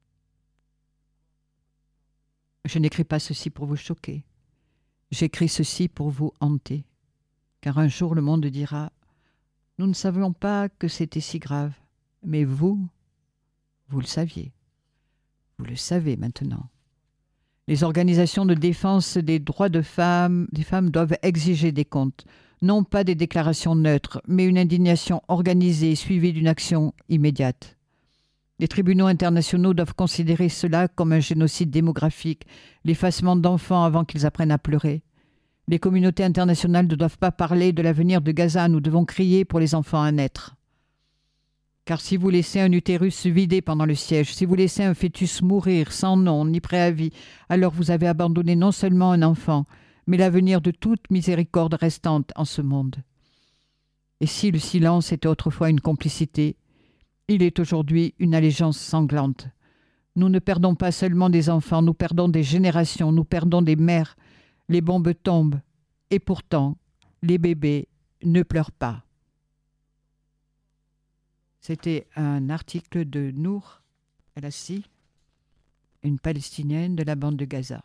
Je n'écris pas ceci pour vous choquer. J'écris ceci pour vous hanter. Car un jour le monde dira « Nous ne savions pas que c'était si grave. » Mais vous, vous le saviez. Vous le savez maintenant. Les organisations de défense des droits de femmes, des femmes doivent exiger des comptes. Non pas des déclarations neutres, mais une indignation organisée suivie d'une action immédiate. Les tribunaux internationaux doivent considérer cela comme un génocide démographique, l'effacement d'enfants avant qu'ils apprennent à pleurer. Les communautés internationales ne doivent pas parler de l'avenir de Gaza, nous devons crier pour les enfants à naître. Car si vous laissez un utérus se vider pendant le siège, si vous laissez un fœtus mourir sans nom ni préavis, alors vous avez abandonné non seulement un enfant, mais l'avenir de toute miséricorde restante en ce monde. Et si le silence était autrefois une complicité, il est aujourd'hui une allégeance sanglante. Nous ne perdons pas seulement des enfants, nous perdons des générations, nous perdons des mères. Les bombes tombent, et pourtant, les bébés ne pleurent pas. C'était un article de Nour El-Assi, une Palestinienne de la bande de Gaza.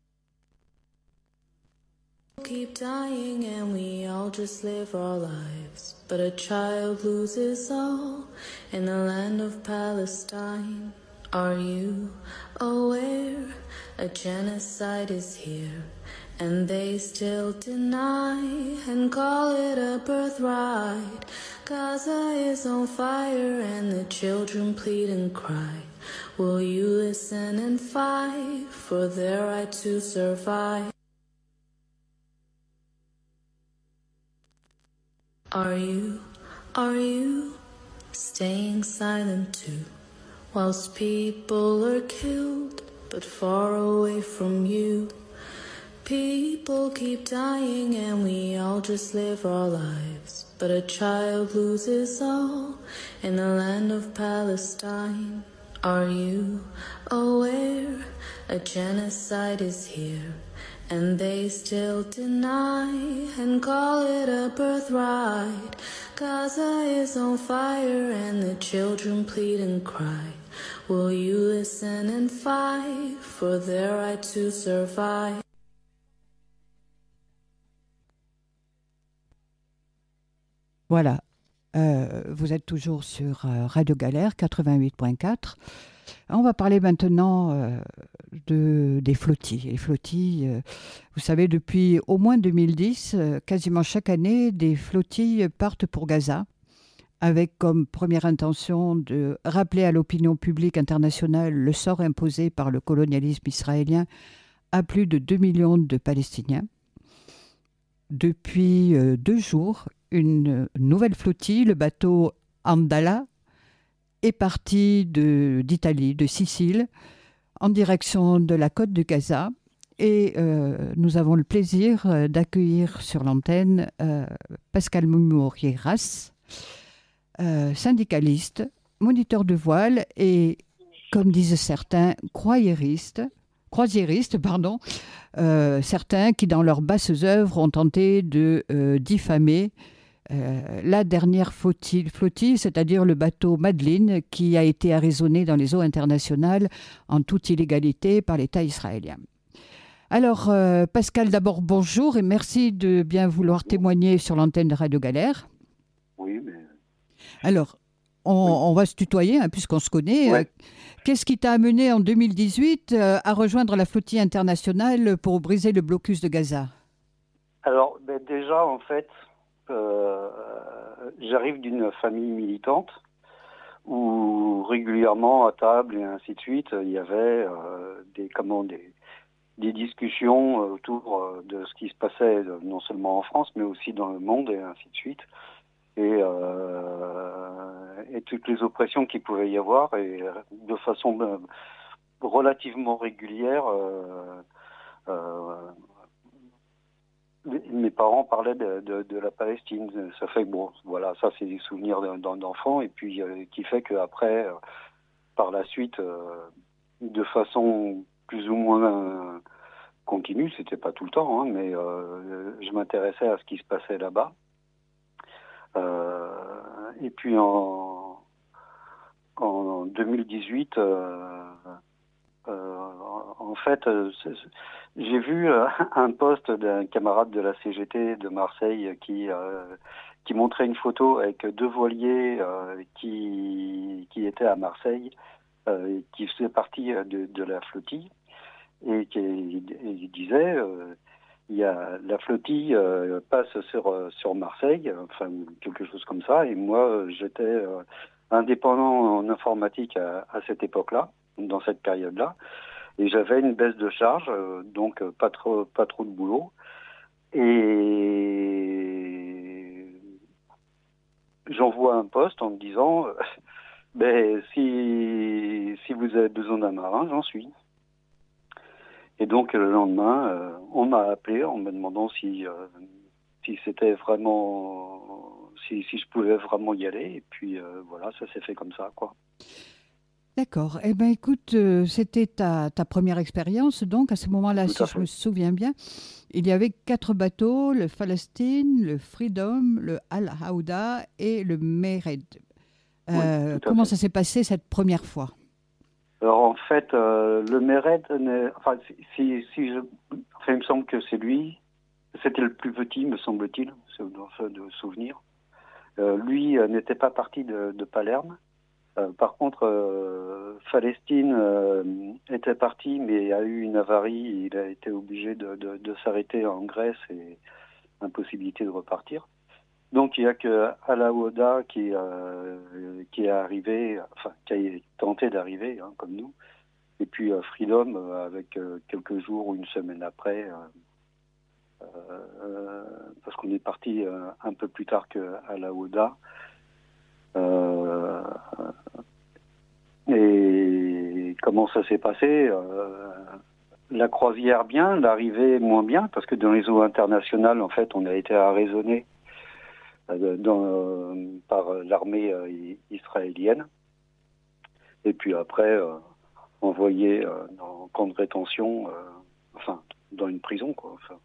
Keep dying and we all just live our lives, but a child loses all in the land of Palestine. Are you aware a genocide is here and they still deny and call it a birthright? Gaza is on fire and the children plead and cry. Will you listen and fight for their right to survive? Are you, are you staying silent too, whilst people are killed but far away from you? People keep dying and we all just live our lives, but a child loses all in the land of Palestine. Are you aware a genocide is here and they still deny and call it a birthright? Gaza is on fire and the children plead and cry. Will you listen and fight for their right to survive? Voilà, euh, vous êtes toujours sur euh, Radio Galère quatre-vingt-huit virgule quatre. On va parler maintenant euh, de, des flottilles. Les flottilles, euh, vous savez, depuis au moins deux mille dix, euh, quasiment chaque année, des flottilles partent pour Gaza, avec comme première intention de rappeler à l'opinion publique internationale le sort imposé par le colonialisme israélien à plus de deux millions de Palestiniens. Depuis euh, deux jours, une nouvelle flottille, le bateau Andala, est parti de, d'Italie, de Sicile, en direction de la côte de Gaza. Et euh, nous avons le plaisir euh, d'accueillir sur l'antenne euh, Pascal Mourieras, euh, syndicaliste, moniteur de voile et, comme disent certains, croisiériste, croisiériste, pardon, euh, certains qui, dans leurs basses œuvres, ont tenté de euh, diffamer Euh, la dernière flottille, flottille, c'est-à-dire le bateau Madeleine, qui a été arraisonné dans les eaux internationales en toute illégalité par l'État israélien. Alors, euh, Pascal, d'abord, bonjour et merci de bien vouloir témoigner sur l'antenne de Radio Galère. Oui, mais... Alors, on, oui. on va se tutoyer, hein, puisqu'on se connaît. Ouais. Euh, qu'est-ce qui t'a amené en deux mille dix-huit euh, à rejoindre la flottille internationale pour briser le blocus de Gaza? Alors, ben déjà, en fait... Euh, j'arrive d'une famille militante où régulièrement à table et ainsi de suite il y avait euh, des, comment, des, des discussions autour euh, de ce qui se passait euh, non seulement en France mais aussi dans le monde et ainsi de suite et, euh, et toutes les oppressions qu'il pouvait y avoir et de façon euh, relativement régulière euh, euh, mes parents parlaient de, de, de la Palestine. Ça fait que bon, voilà, ça c'est des souvenirs d'enfants et puis euh, qui fait qu'après, euh, par la suite, euh, de façon plus ou moins euh, continue, c'était pas tout le temps, hein, mais euh, je m'intéressais à ce qui se passait là-bas. Euh, et puis en, en deux mille dix-huit, euh, euh, en fait, euh, j'ai vu euh, un post d'un camarade de la C G T de Marseille qui euh, qui montrait une photo avec deux voiliers euh, qui qui étaient à Marseille, euh, qui faisaient partie de, de la flottille et qui et disait euh, il y a la flottille euh, passe sur sur Marseille, enfin quelque chose comme ça. Et moi, j'étais euh, indépendant en informatique à, à cette époque-là, dans cette période-là. Et j'avais une baisse de charge, euh, donc euh, pas trop, pas trop de boulot. Et j'envoie un poste en me disant, euh, ben, si, si vous avez besoin d'un marin, j'en suis. Et donc le lendemain, euh, on m'a appelé en me demandant si, euh, si c'était vraiment, si, si je pouvais vraiment y aller. Et puis euh, voilà, ça s'est fait comme ça, quoi. D'accord. Eh bien, écoute, euh, c'était ta, ta première expérience. Donc, à ce moment-là, Tout si à je fait. me souviens bien, il y avait quatre bateaux, le Palestine, le Freedom, le Al-Hawda et le Mered. Oui, Euh, tout à comment fait. ça s'est passé cette première fois? Alors en fait, euh, le Mered, n'est- enfin, si, si, si je, enfin, il me semble que c'est lui. C'était le plus petit, me semble-t-il, c'est dans ce de souvenir. Euh, lui euh, n'était pas parti de, de Palerme. Euh, par contre, euh, Palestine euh, était parti, mais a eu une avarie. Il a été obligé de, de, de s'arrêter en Grèce et impossibilité de repartir. Donc il n'y a que Al-Hawda qui, euh, qui est arrivé, enfin qui a tenté d'arriver, hein, comme nous. Et puis euh, Freedom, euh, avec euh, quelques jours ou une semaine après, euh, euh, parce qu'on est parti euh, un peu plus tard qu'à la Oda. Euh, et comment ça s'est passé? euh, La croisière bien, l'arrivée moins bien, parce que dans les eaux internationales, en fait, on a été arraisonné euh, dans, euh, par l'armée euh, israélienne. Et puis après, euh, envoyé euh, dans un camp de rétention, euh, enfin, dans une prison, quoi. Enfin,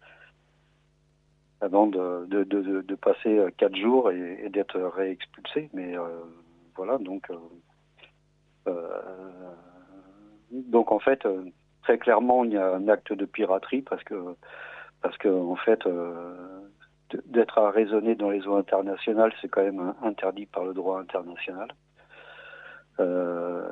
avant de, de, de, de passer quatre jours et, et d'être réexpulsé. Mais euh, voilà, donc, euh, euh, donc en fait, euh, très clairement, il y a un acte de piraterie parce que, parce que en fait, euh, d'être arraisonné dans les eaux internationales, c'est quand même interdit par le droit international. Euh,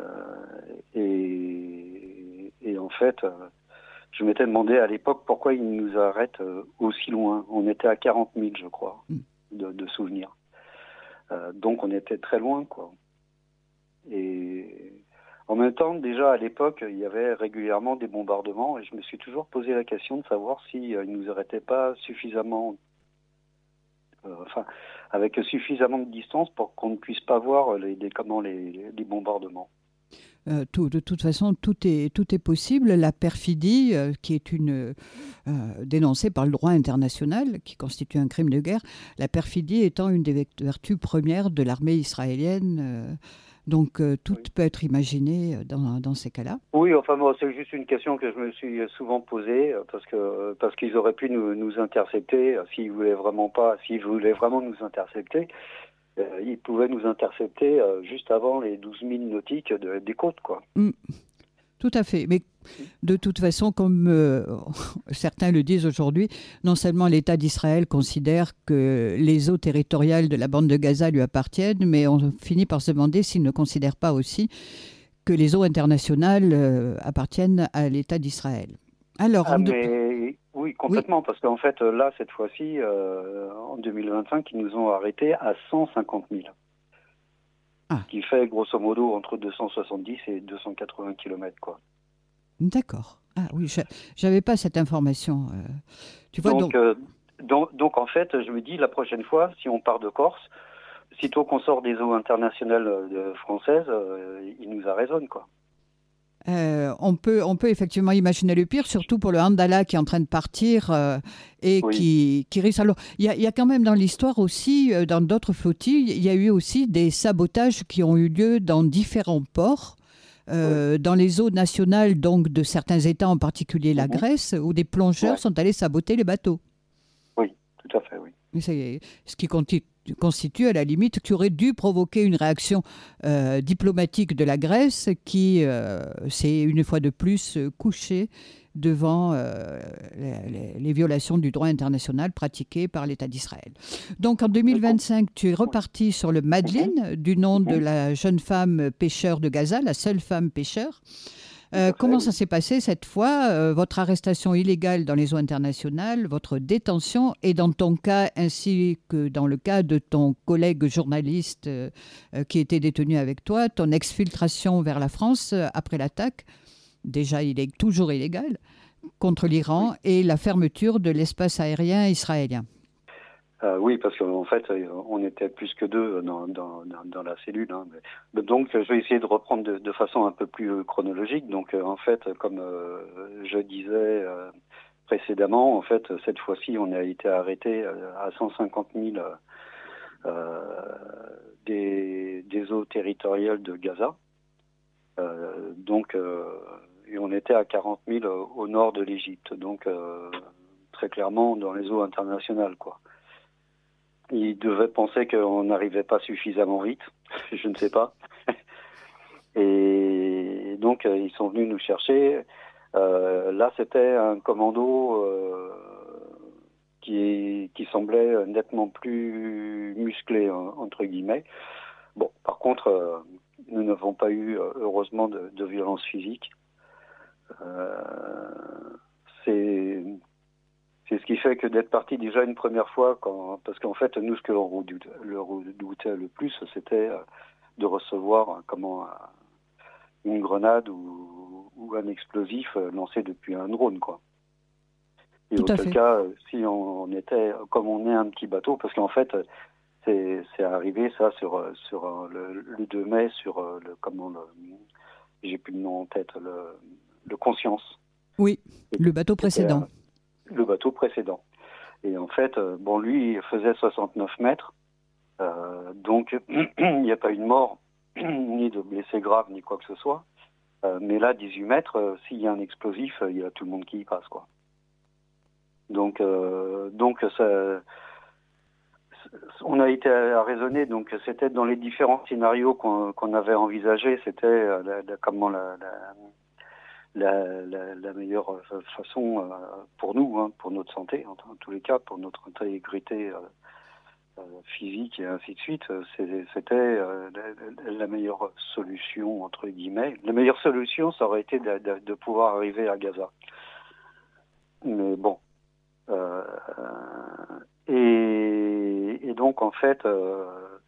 et, et en fait, euh, je m'étais demandé à l'époque pourquoi ils nous arrêtent euh, aussi loin. On était à quarante mille, je crois, de, de souvenirs. Euh, donc on était très loin, quoi. Et en même temps, déjà à l'époque, il y avait régulièrement des bombardements et je me suis toujours posé la question de savoir si euh, ils nous arrêtaient pas suffisamment, euh, enfin, avec suffisamment de distance pour qu'on ne puisse pas voir les, les comment les, les bombardements. Euh, tout, de toute façon, tout est, tout est possible. La perfidie, euh, qui est une, euh, dénoncée par le droit international, qui constitue un crime de guerre, la perfidie étant une des vertus premières de l'armée israélienne. Euh, donc, euh, tout oui. peut être imaginé dans, dans ces cas-là. Oui, enfin, moi, c'est juste une question que je me suis souvent posée, parce que parce qu'ils auraient pu nous, nous intercepter, s'ils voulaient vraiment pas, s'ils voulaient vraiment nous intercepter. Euh, ils pouvaient nous intercepter euh, juste avant les douze mille nautiques de, des côtes, quoi. Mmh, tout à fait. Mais de toute façon, comme euh, certains le disent aujourd'hui, non seulement l'État d'Israël considère que les eaux territoriales de la bande de Gaza lui appartiennent, mais on finit par se demander s'il ne considère pas aussi que les eaux internationales euh, appartiennent à l'État d'Israël. Alors, ah, en mais de... oui, complètement, oui. Parce qu'en fait, là, cette fois-ci, euh, en deux mille vingt-cinq, ils nous ont arrêtés à cent cinquante mille. Ah. Ce qui fait, grosso modo, entre deux cent soixante-dix et deux cent quatre-vingts kilomètres, quoi. D'accord. Ah oui, je n'avais pas cette information. Euh, tu vois, donc, donc... Euh, donc, donc, en fait, je me dis, la prochaine fois, si on part de Corse, sitôt qu'on sort des eaux internationales euh, françaises, euh, ils nous arraisonnent, quoi. Euh, on, peut, on peut effectivement imaginer le pire, surtout pour le Handala qui est en train de partir euh, et oui. qui, qui risque. Alors, il y, y a quand même dans l'histoire aussi, euh, dans d'autres flottilles, il y a eu aussi des sabotages qui ont eu lieu dans différents ports, euh, oui. dans les eaux nationales donc de certains États, en particulier la mmh. Grèce, où des plongeurs ouais. sont allés saboter les bateaux. Oui, tout à fait, oui. C'est ce qui constitue. constitue à la limite qui aurait dû provoquer une réaction euh, diplomatique de la Grèce qui euh, s'est une fois de plus euh, couchée devant euh, les, les violations du droit international pratiquées par l'État d'Israël. Donc en deux mille vingt-cinq, tu es reparti sur le Madeleine, du nom de la jeune femme pêcheur de Gaza, la seule femme pêcheur. Euh, comment ça s'est passé cette fois, euh, votre arrestation illégale dans les eaux internationales, votre détention et dans ton cas ainsi que dans le cas de ton collègue journaliste euh, euh, qui était détenu avec toi, ton exfiltration vers la France euh, après l'attaque, déjà il est toujours illégale. contre l'Iran Oui. et la fermeture de l'espace aérien israélien. Euh, oui, parce qu'en fait, on était plus que deux dans, dans, dans, dans la cellule. Hein. Mais, donc, je vais essayer de reprendre de, de façon un peu plus chronologique. Donc, en fait, comme euh, je disais euh, précédemment, en fait, cette fois-ci, on a été arrêté à cent cinquante mille euh, des, des eaux territoriales de Gaza. Euh, donc, euh, et on était à quarante mille au nord de l'Égypte. Donc, euh, très clairement, dans les eaux internationales, quoi. Ils devaient penser qu'on n'arrivait pas suffisamment vite, je ne sais pas. Et donc, ils sont venus nous chercher. Euh, là, c'était un commando euh, qui, qui semblait nettement plus musclé, hein, entre guillemets. Bon, par contre, euh, nous n'avons pas eu, heureusement, de, de violence physique. Euh, c'est... C'est ce qui fait que d'être parti déjà une première fois, quand, parce qu'en fait, nous, ce que l'on redoutait le, redoutait le plus, c'était de recevoir comment, une grenade ou, ou un explosif lancé depuis un drone, quoi. Et Tout à auquel fait. cas, si on était, comme on est un petit bateau, parce qu'en fait, c'est, c'est arrivé ça sur, sur le, le deux mai, sur le, comment le, j'ai plus le nom en tête, le, le Conscience. Oui, le bateau précédent. Le bateau précédent. Et en fait, euh, bon, lui, il faisait soixante-neuf mètres, euh, donc il n'y a pas eu de mort, ni de blessés graves, ni quoi que ce soit. Euh, mais là, dix-huit mètres, euh, s'il y a un explosif, euh, il y a tout le monde qui y passe, quoi. Donc, euh, donc ça, on a été à raisonner, donc c'était dans les différents scénarios qu'on, qu'on avait envisagés, c'était euh, la, la, comment la, la La, la, la meilleure façon euh, pour nous, hein, pour notre santé, en, en tous les cas, pour notre intégrité euh, euh, physique et ainsi de suite, c'est, c'était euh, la, la meilleure solution, entre guillemets. La meilleure solution, ça aurait été de, de, de pouvoir arriver à Gaza. Mais bon. Euh, et, et donc, en fait, euh,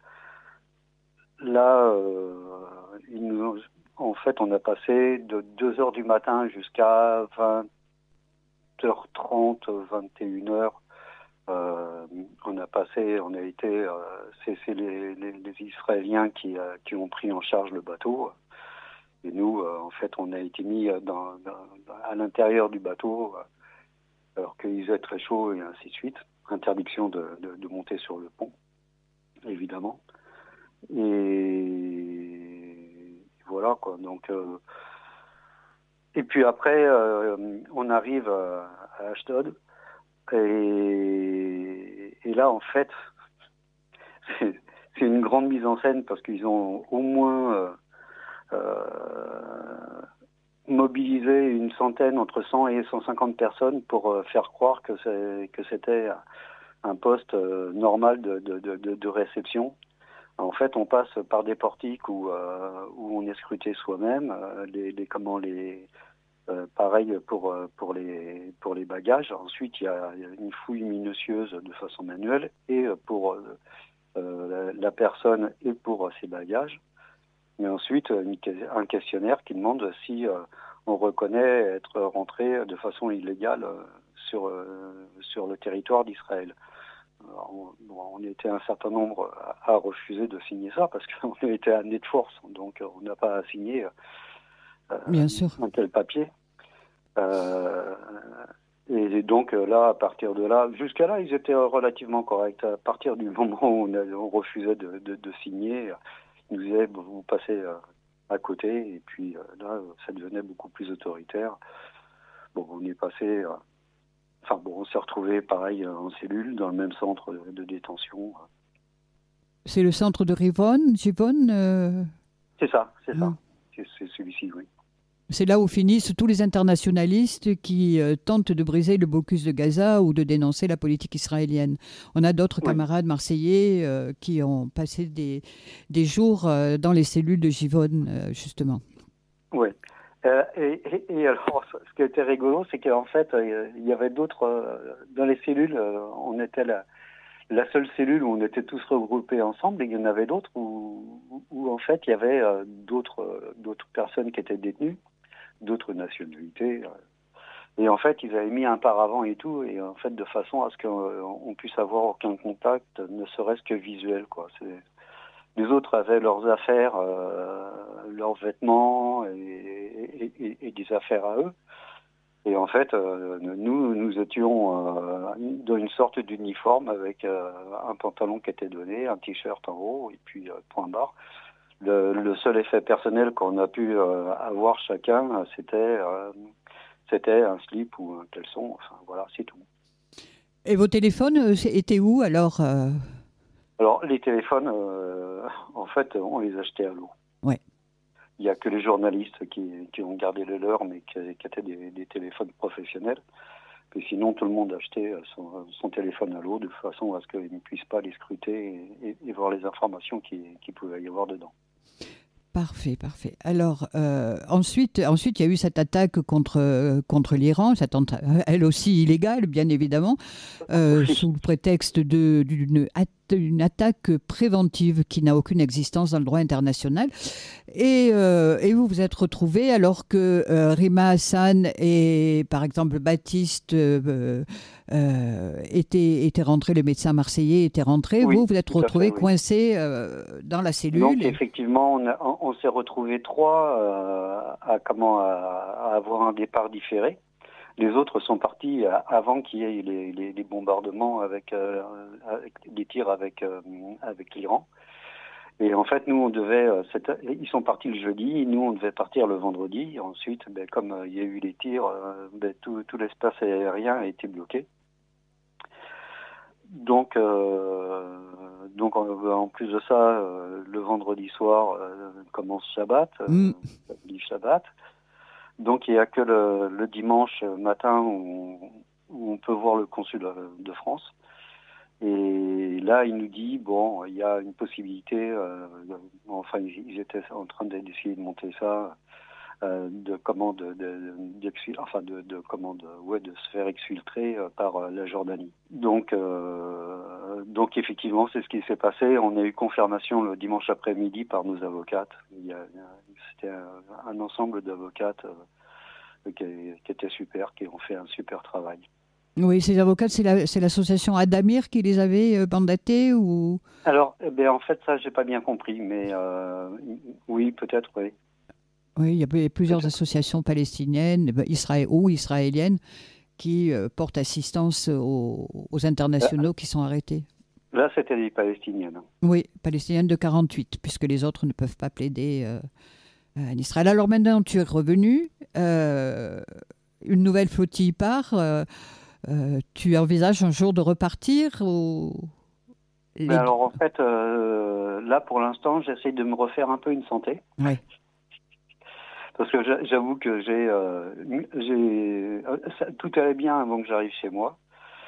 là, euh, ils nous En fait, on a passé de deux heures du matin jusqu'à vingt heures trente, vingt et une heures. Euh, on a passé, on a été, euh, c'est, c'est les, les, les Israéliens qui, euh, qui ont pris en charge le bateau. Et nous, euh, en fait, on a été mis dans, dans, à l'intérieur du bateau, euh, alors qu'il faisait très chaud et ainsi de suite. Interdiction de, de, de monter sur le pont, évidemment. Et voilà, quoi. Donc, euh, et puis après, euh, on arrive à, à Ashdod. Et, et là, en fait, c'est, c'est une grande mise en scène parce qu'ils ont au moins euh, euh, mobilisé une centaine, entre cent et cent cinquante personnes pour euh, faire croire que, c'est, que c'était un poste euh, normal de, de, de, de réception. En fait, on passe par des portiques où, euh, où on est scruté soi-même, euh, les, les, comment les Euh, pareil pour pour les pour les bagages. Ensuite, il y a une fouille minutieuse de façon manuelle et pour euh, la, la personne et pour ses bagages. Et ensuite, une, un questionnaire qui demande si euh, on reconnaît être rentré de façon illégale euh, sur euh, sur le territoire d'Israël. Alors, on, bon, on était un certain nombre à, à refuser de signer ça parce qu'on était amené de force, donc on n'a pas à signer euh, Bien sûr. un tel papier. Euh, et donc là, à partir de là, jusqu'à là, ils étaient relativement corrects. À partir du moment où on, a, on refusait de, de, de signer, ils nous disaient vous passez à côté, et puis là, ça devenait beaucoup plus autoritaire. Bon, on est passé. Enfin bon, on s'est retrouvé pareil en cellule dans le même centre de, de détention. C'est le centre de Rivon, Givon euh... C'est ça, c'est mmh. ça. C'est, c'est celui-ci, oui. C'est là où finissent tous les internationalistes qui euh, tentent de briser le blocus de Gaza ou de dénoncer la politique israélienne. On a d'autres oui. camarades marseillais euh, qui ont passé des, des jours euh, dans les cellules de Givon, euh, justement. Oui. Euh, et, et, et alors, ce qui était rigolo, c'est qu'en fait, euh, il y avait d'autres... Euh, dans les cellules, euh, on était la, la seule cellule où on était tous regroupés ensemble, et il y en avait d'autres où, où, où en fait, il y avait euh, d'autres, euh, d'autres personnes qui étaient détenues, d'autres nationalités, Et en fait, ils avaient mis un paravent et tout, et en fait, de façon à ce qu'on puisse avoir aucun contact, ne serait-ce que visuel, quoi. C'est... Les autres avaient leurs affaires, euh, leurs vêtements et, et, et, et des affaires à eux. Et en fait, euh, nous, nous étions euh, dans une sorte d'uniforme avec euh, un pantalon qui était donné, un t-shirt en haut et puis euh, point barre. Le, le seul effet personnel qu'on a pu euh, avoir chacun, c'était, euh, c'était un slip ou un caleçon. Enfin, voilà, c'est tout. Et vos téléphones euh, étaient où alors euh... Alors, les téléphones, euh, en fait, on les achetait à l'eau. Ouais. Il n'y a que les journalistes qui, qui ont gardé le leur, mais qui, qui étaient des, des téléphones professionnels. Et sinon, tout le monde achetait son, son téléphone à l'eau de façon à ce qu'ils ne puissent pas les scruter et, et, et voir les informations qu'il qui pouvait y avoir dedans. Parfait, parfait. Alors, euh, ensuite, ensuite, il y a eu cette attaque contre, contre l'Iran, cette atta- elle aussi illégale, bien évidemment, euh, Oui. sous le prétexte de, d'une at- une attaque préventive qui n'a aucune existence dans le droit international. Et, euh, et vous vous êtes retrouvés alors que euh, Rima Hassan et, par exemple, Baptiste euh, euh, étaient, étaient rentrés, le médecin marseillais était rentré. Oui, vous, vous êtes tout à retrouvés fait, oui. coincés euh, dans la cellule. Donc, et... effectivement, on, a, on, on s'est retrouvés trois euh, à, comment, à, à avoir un départ différé. Les autres sont partis avant qu'il y ait les, les, les bombardements avec, euh, avec les tirs avec, euh, avec l'Iran. Et en fait, nous, on devait, euh, ils sont partis le jeudi, nous, on devait partir le vendredi. Ensuite, ben, comme euh, il y a eu les tirs, euh, ben, tout, tout l'espace aérien a été bloqué. Donc, euh, donc en, en plus de ça, euh, le vendredi soir euh, commence Shabbat, euh, Mm. samedi Shabbat. Donc il n'y a que le, le dimanche matin où, où on peut voir le consul de France. Et là, il nous dit, bon, il y a une possibilité, euh, enfin, ils étaient en train d'essayer de monter ça, euh, de comment de, de, de, enfin de, de comment de, ouais, de se faire exfiltrer euh, par euh, la Jordanie. Donc, euh, donc effectivement, c'est ce qui s'est passé. On a eu confirmation le dimanche après-midi par nos avocates. Il y a, c'était un, un ensemble d'avocates euh, qui, qui étaient super, qui ont fait un super travail. Oui, ces avocats, c'est, la, c'est l'association Adamir qui les avait euh, mandatés ou... Alors, eh bien, en fait, ça, j'ai pas bien compris, mais euh, oui, peut-être, oui. Oui, il y avait plusieurs Peut-être. associations palestiniennes israé- ou israéliennes qui euh, portent assistance aux, aux internationaux qui sont arrêtés. Là, c'était des Palestiniennes. Oui, palestiniennes de quarante-huit, puisque les autres ne peuvent pas plaider euh, en Israël. Alors maintenant, tu es revenu, euh, une nouvelle flottille part. Euh, euh, tu envisages un jour de repartir ou... Les... Ben alors, en fait, euh, là, pour l'instant, j'essaye de me refaire un peu une santé. Oui. Parce que j'avoue que j'ai, euh, j'ai ça, tout allait bien avant que j'arrive chez moi.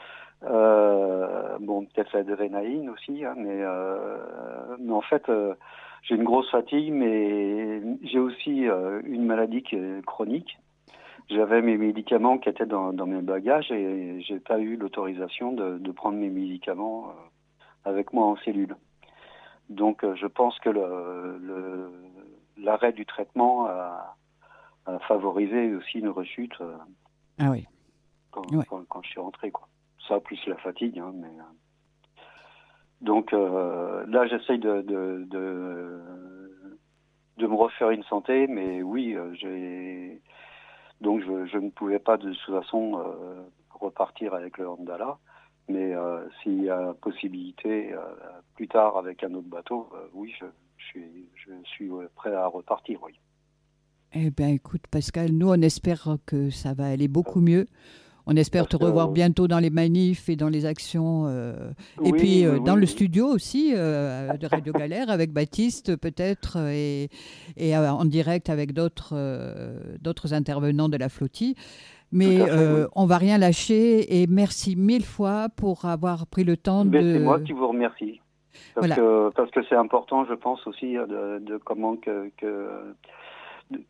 Euh, bon, peut-être l'adrénaline aussi, hein, mais, euh, mais en fait, euh, j'ai une grosse fatigue, mais j'ai aussi euh, une maladie qui est chronique. J'avais mes médicaments qui étaient dans, dans mes bagages et j'ai pas eu l'autorisation de, de prendre mes médicaments euh, avec moi en cellule. Donc, euh, je pense que le, le, l'arrêt du traitement a, a favorisé aussi une rechute euh, ah oui. quand, Ouais. quand, quand je suis rentré, quoi. Ça, plus la fatigue. Hein, mais, euh... Donc euh, là, j'essaye de, de, de, de me refaire une santé, mais oui, euh, j'ai... Donc je, je ne pouvais pas de toute façon euh, repartir avec le Handala, mais euh, s'il y a possibilité euh, plus tard avec un autre bateau, euh, oui, je, je suis, je suis prêt à repartir, oui. Eh bien, écoute, Pascal, nous, on espère que ça va aller beaucoup mieux. On espère Parce te revoir que... bientôt dans les manifs et dans les actions. Euh, oui, et puis, euh, oui, dans oui, le oui. studio aussi, euh, de Radio Galère, avec Baptiste, peut-être, et, et euh, en direct avec d'autres, euh, d'autres intervenants de la flottille. Mais fait, euh, oui. on ne va rien lâcher. Et merci mille fois pour avoir pris le temps Ben, de... c'est moi qui vous remercie. Parce Voilà. que parce que c'est important, je pense aussi de, de comment que, que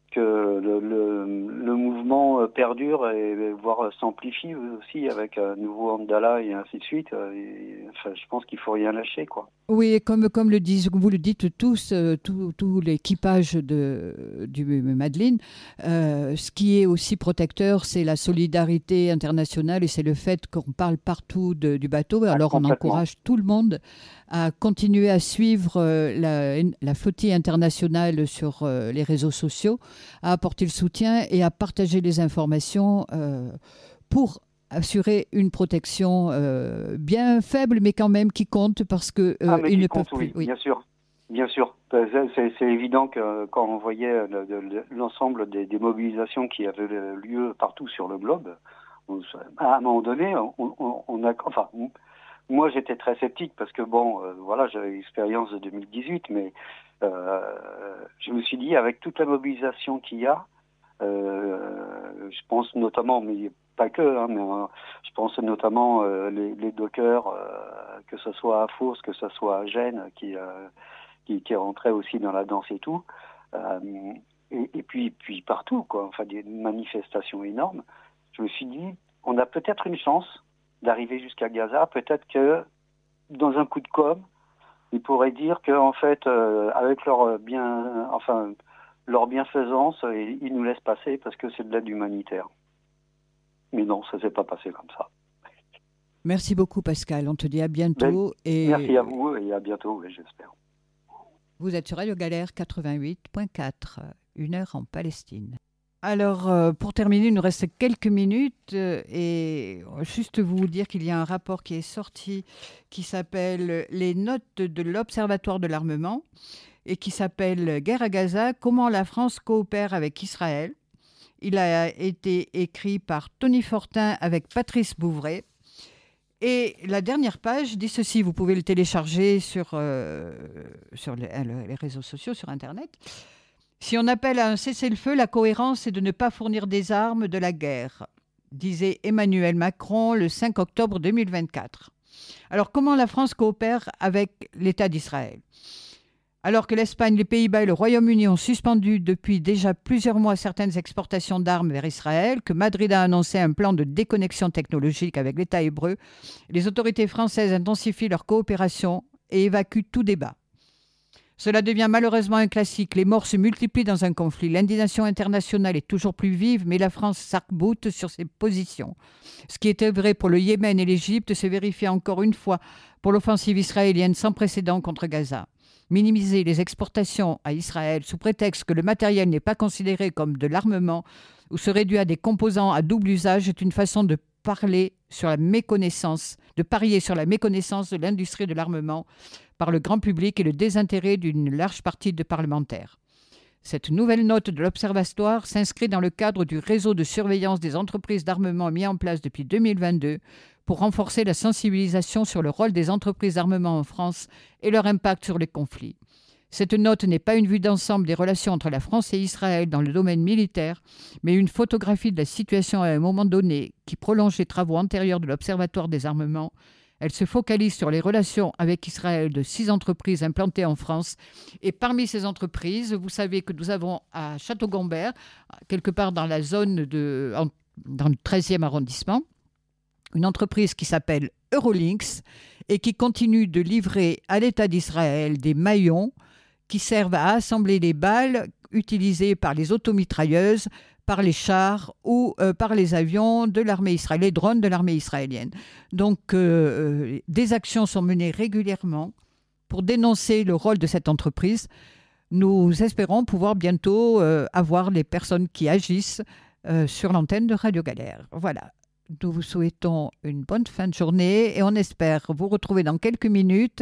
que le, le, le mouvement perdure et voire s'amplifie aussi avec un nouveau Hamdallah et ainsi de suite. Et, enfin, je pense qu'il faut rien lâcher, quoi. Oui, et comme, comme le disent, vous le dites tous, euh, tout, tout l'équipage de, du Madeleine, euh, ce qui est aussi protecteur, c'est la solidarité internationale et c'est le fait qu'on parle partout de, du bateau. Alors on encourage tout le monde à continuer à suivre euh, la, la flottille internationale sur euh, les réseaux sociaux, à apporter le soutien et à partager les informations euh, pour assurer une protection euh, bien faible, mais quand même qui compte parce que euh, ah, ils ne compte, peuvent oui, plus. Oui, bien sûr, bien sûr. C'est, c'est évident que quand on voyait le, le, l'ensemble des, des mobilisations qui avaient lieu partout sur le globe, on, à un moment donné, on, on, on a, enfin, moi j'étais très sceptique parce que bon, euh, voilà, j'avais l'expérience de deux mille dix-huit, mais euh, je me suis dit avec toute la mobilisation qu'il y a, euh, je pense notamment, mais pas que, hein, mais euh, je pense notamment euh, les, les dockers, euh, que ce soit à Fos, que ce soit à Gênes, qui, euh, qui, qui rentraient aussi dans la danse et tout, euh, et, et puis, puis partout, quoi, enfin des manifestations énormes. Je me suis dit, on a peut-être une chance d'arriver jusqu'à Gaza, peut-être que dans un coup de com', ils pourraient dire que en fait, euh, avec leur bien, enfin leur bienfaisance, ils, ils nous laissent passer parce que c'est de l'aide humanitaire. Mais non, ça ne s'est pas passé comme ça. Merci beaucoup, Pascal. On te dit à bientôt. Ben, et merci à vous et à bientôt, oui, j'espère. Vous êtes sur Radio Galère quatre-vingt-huit point quatre, une heure en Palestine. Alors, euh, pour terminer, il nous reste quelques minutes euh, et juste vous dire qu'il y a un rapport qui est sorti qui s'appelle « Les notes de l'Observatoire de l'armement » et qui s'appelle « Guerre à Gaza, comment la France coopère avec Israël ». Il a été écrit par Tony Fortin avec Patrice Bouvray. Et la dernière page dit ceci, vous pouvez le télécharger sur, euh, sur les, les réseaux sociaux, sur Internet. Si on appelle à un cessez-le-feu, la cohérence est de ne pas fournir des armes de la guerre, disait Emmanuel Macron le cinq octobre deux mille vingt-quatre. Alors comment la France coopère avec l'État d'Israël ? Alors que l'Espagne, les Pays-Bas et le Royaume-Uni ont suspendu depuis déjà plusieurs mois certaines exportations d'armes vers Israël, que Madrid a annoncé un plan de déconnexion technologique avec l'État hébreu, les autorités françaises intensifient leur coopération et évacuent tout débat. Cela devient malheureusement un classique. Les morts se multiplient dans un conflit. L'indignation internationale est toujours plus vive, mais la France s'arc-boute sur ses positions. Ce qui était vrai pour le Yémen et l'Égypte se vérifie encore une fois pour l'offensive israélienne sans précédent contre Gaza. Minimiser les exportations à Israël sous prétexte que le matériel n'est pas considéré comme de l'armement ou se réduit à des composants à double usage est une façon de parler sur la méconnaissance, de parier sur la méconnaissance de l'industrie de l'armement par le grand public et le désintérêt d'une large partie de parlementaires. Cette nouvelle note de l'Observatoire s'inscrit dans le cadre du réseau de surveillance des entreprises d'armement mis en place depuis deux mille vingt-deux pour renforcer la sensibilisation sur le rôle des entreprises d'armement en France et leur impact sur les conflits. Cette note n'est pas une vue d'ensemble des relations entre la France et Israël dans le domaine militaire, mais une photographie de la situation à un moment donné qui prolonge les travaux antérieurs de l'Observatoire des armements. Elle se focalise sur les relations avec Israël de six entreprises implantées en France. Et parmi ces entreprises, vous savez que nous avons à Château-Gombert, quelque part dans la zone de, dans le treizième arrondissement, une entreprise qui s'appelle Eurolinks et qui continue de livrer à l'État d'Israël des maillons qui servent à assembler les balles utilisées par les automitrailleuses, par les chars ou euh, par les avions de l'armée israélienne, les drones de l'armée israélienne. Donc, euh, des actions sont menées régulièrement pour dénoncer le rôle de cette entreprise. Nous espérons pouvoir bientôt euh, avoir les personnes qui agissent euh, sur l'antenne de Radio Galère. Voilà. Nous vous souhaitons une bonne fin de journée et on espère vous retrouver dans quelques minutes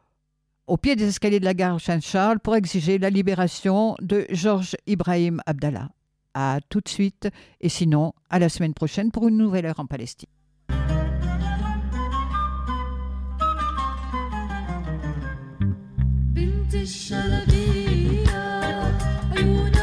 au pied des escaliers de la gare Saint-Charles pour exiger la libération de Georges Ibrahim Abdallah. À tout de suite et sinon à la semaine prochaine pour une nouvelle heure en Palestine. بنت الشلبية عيون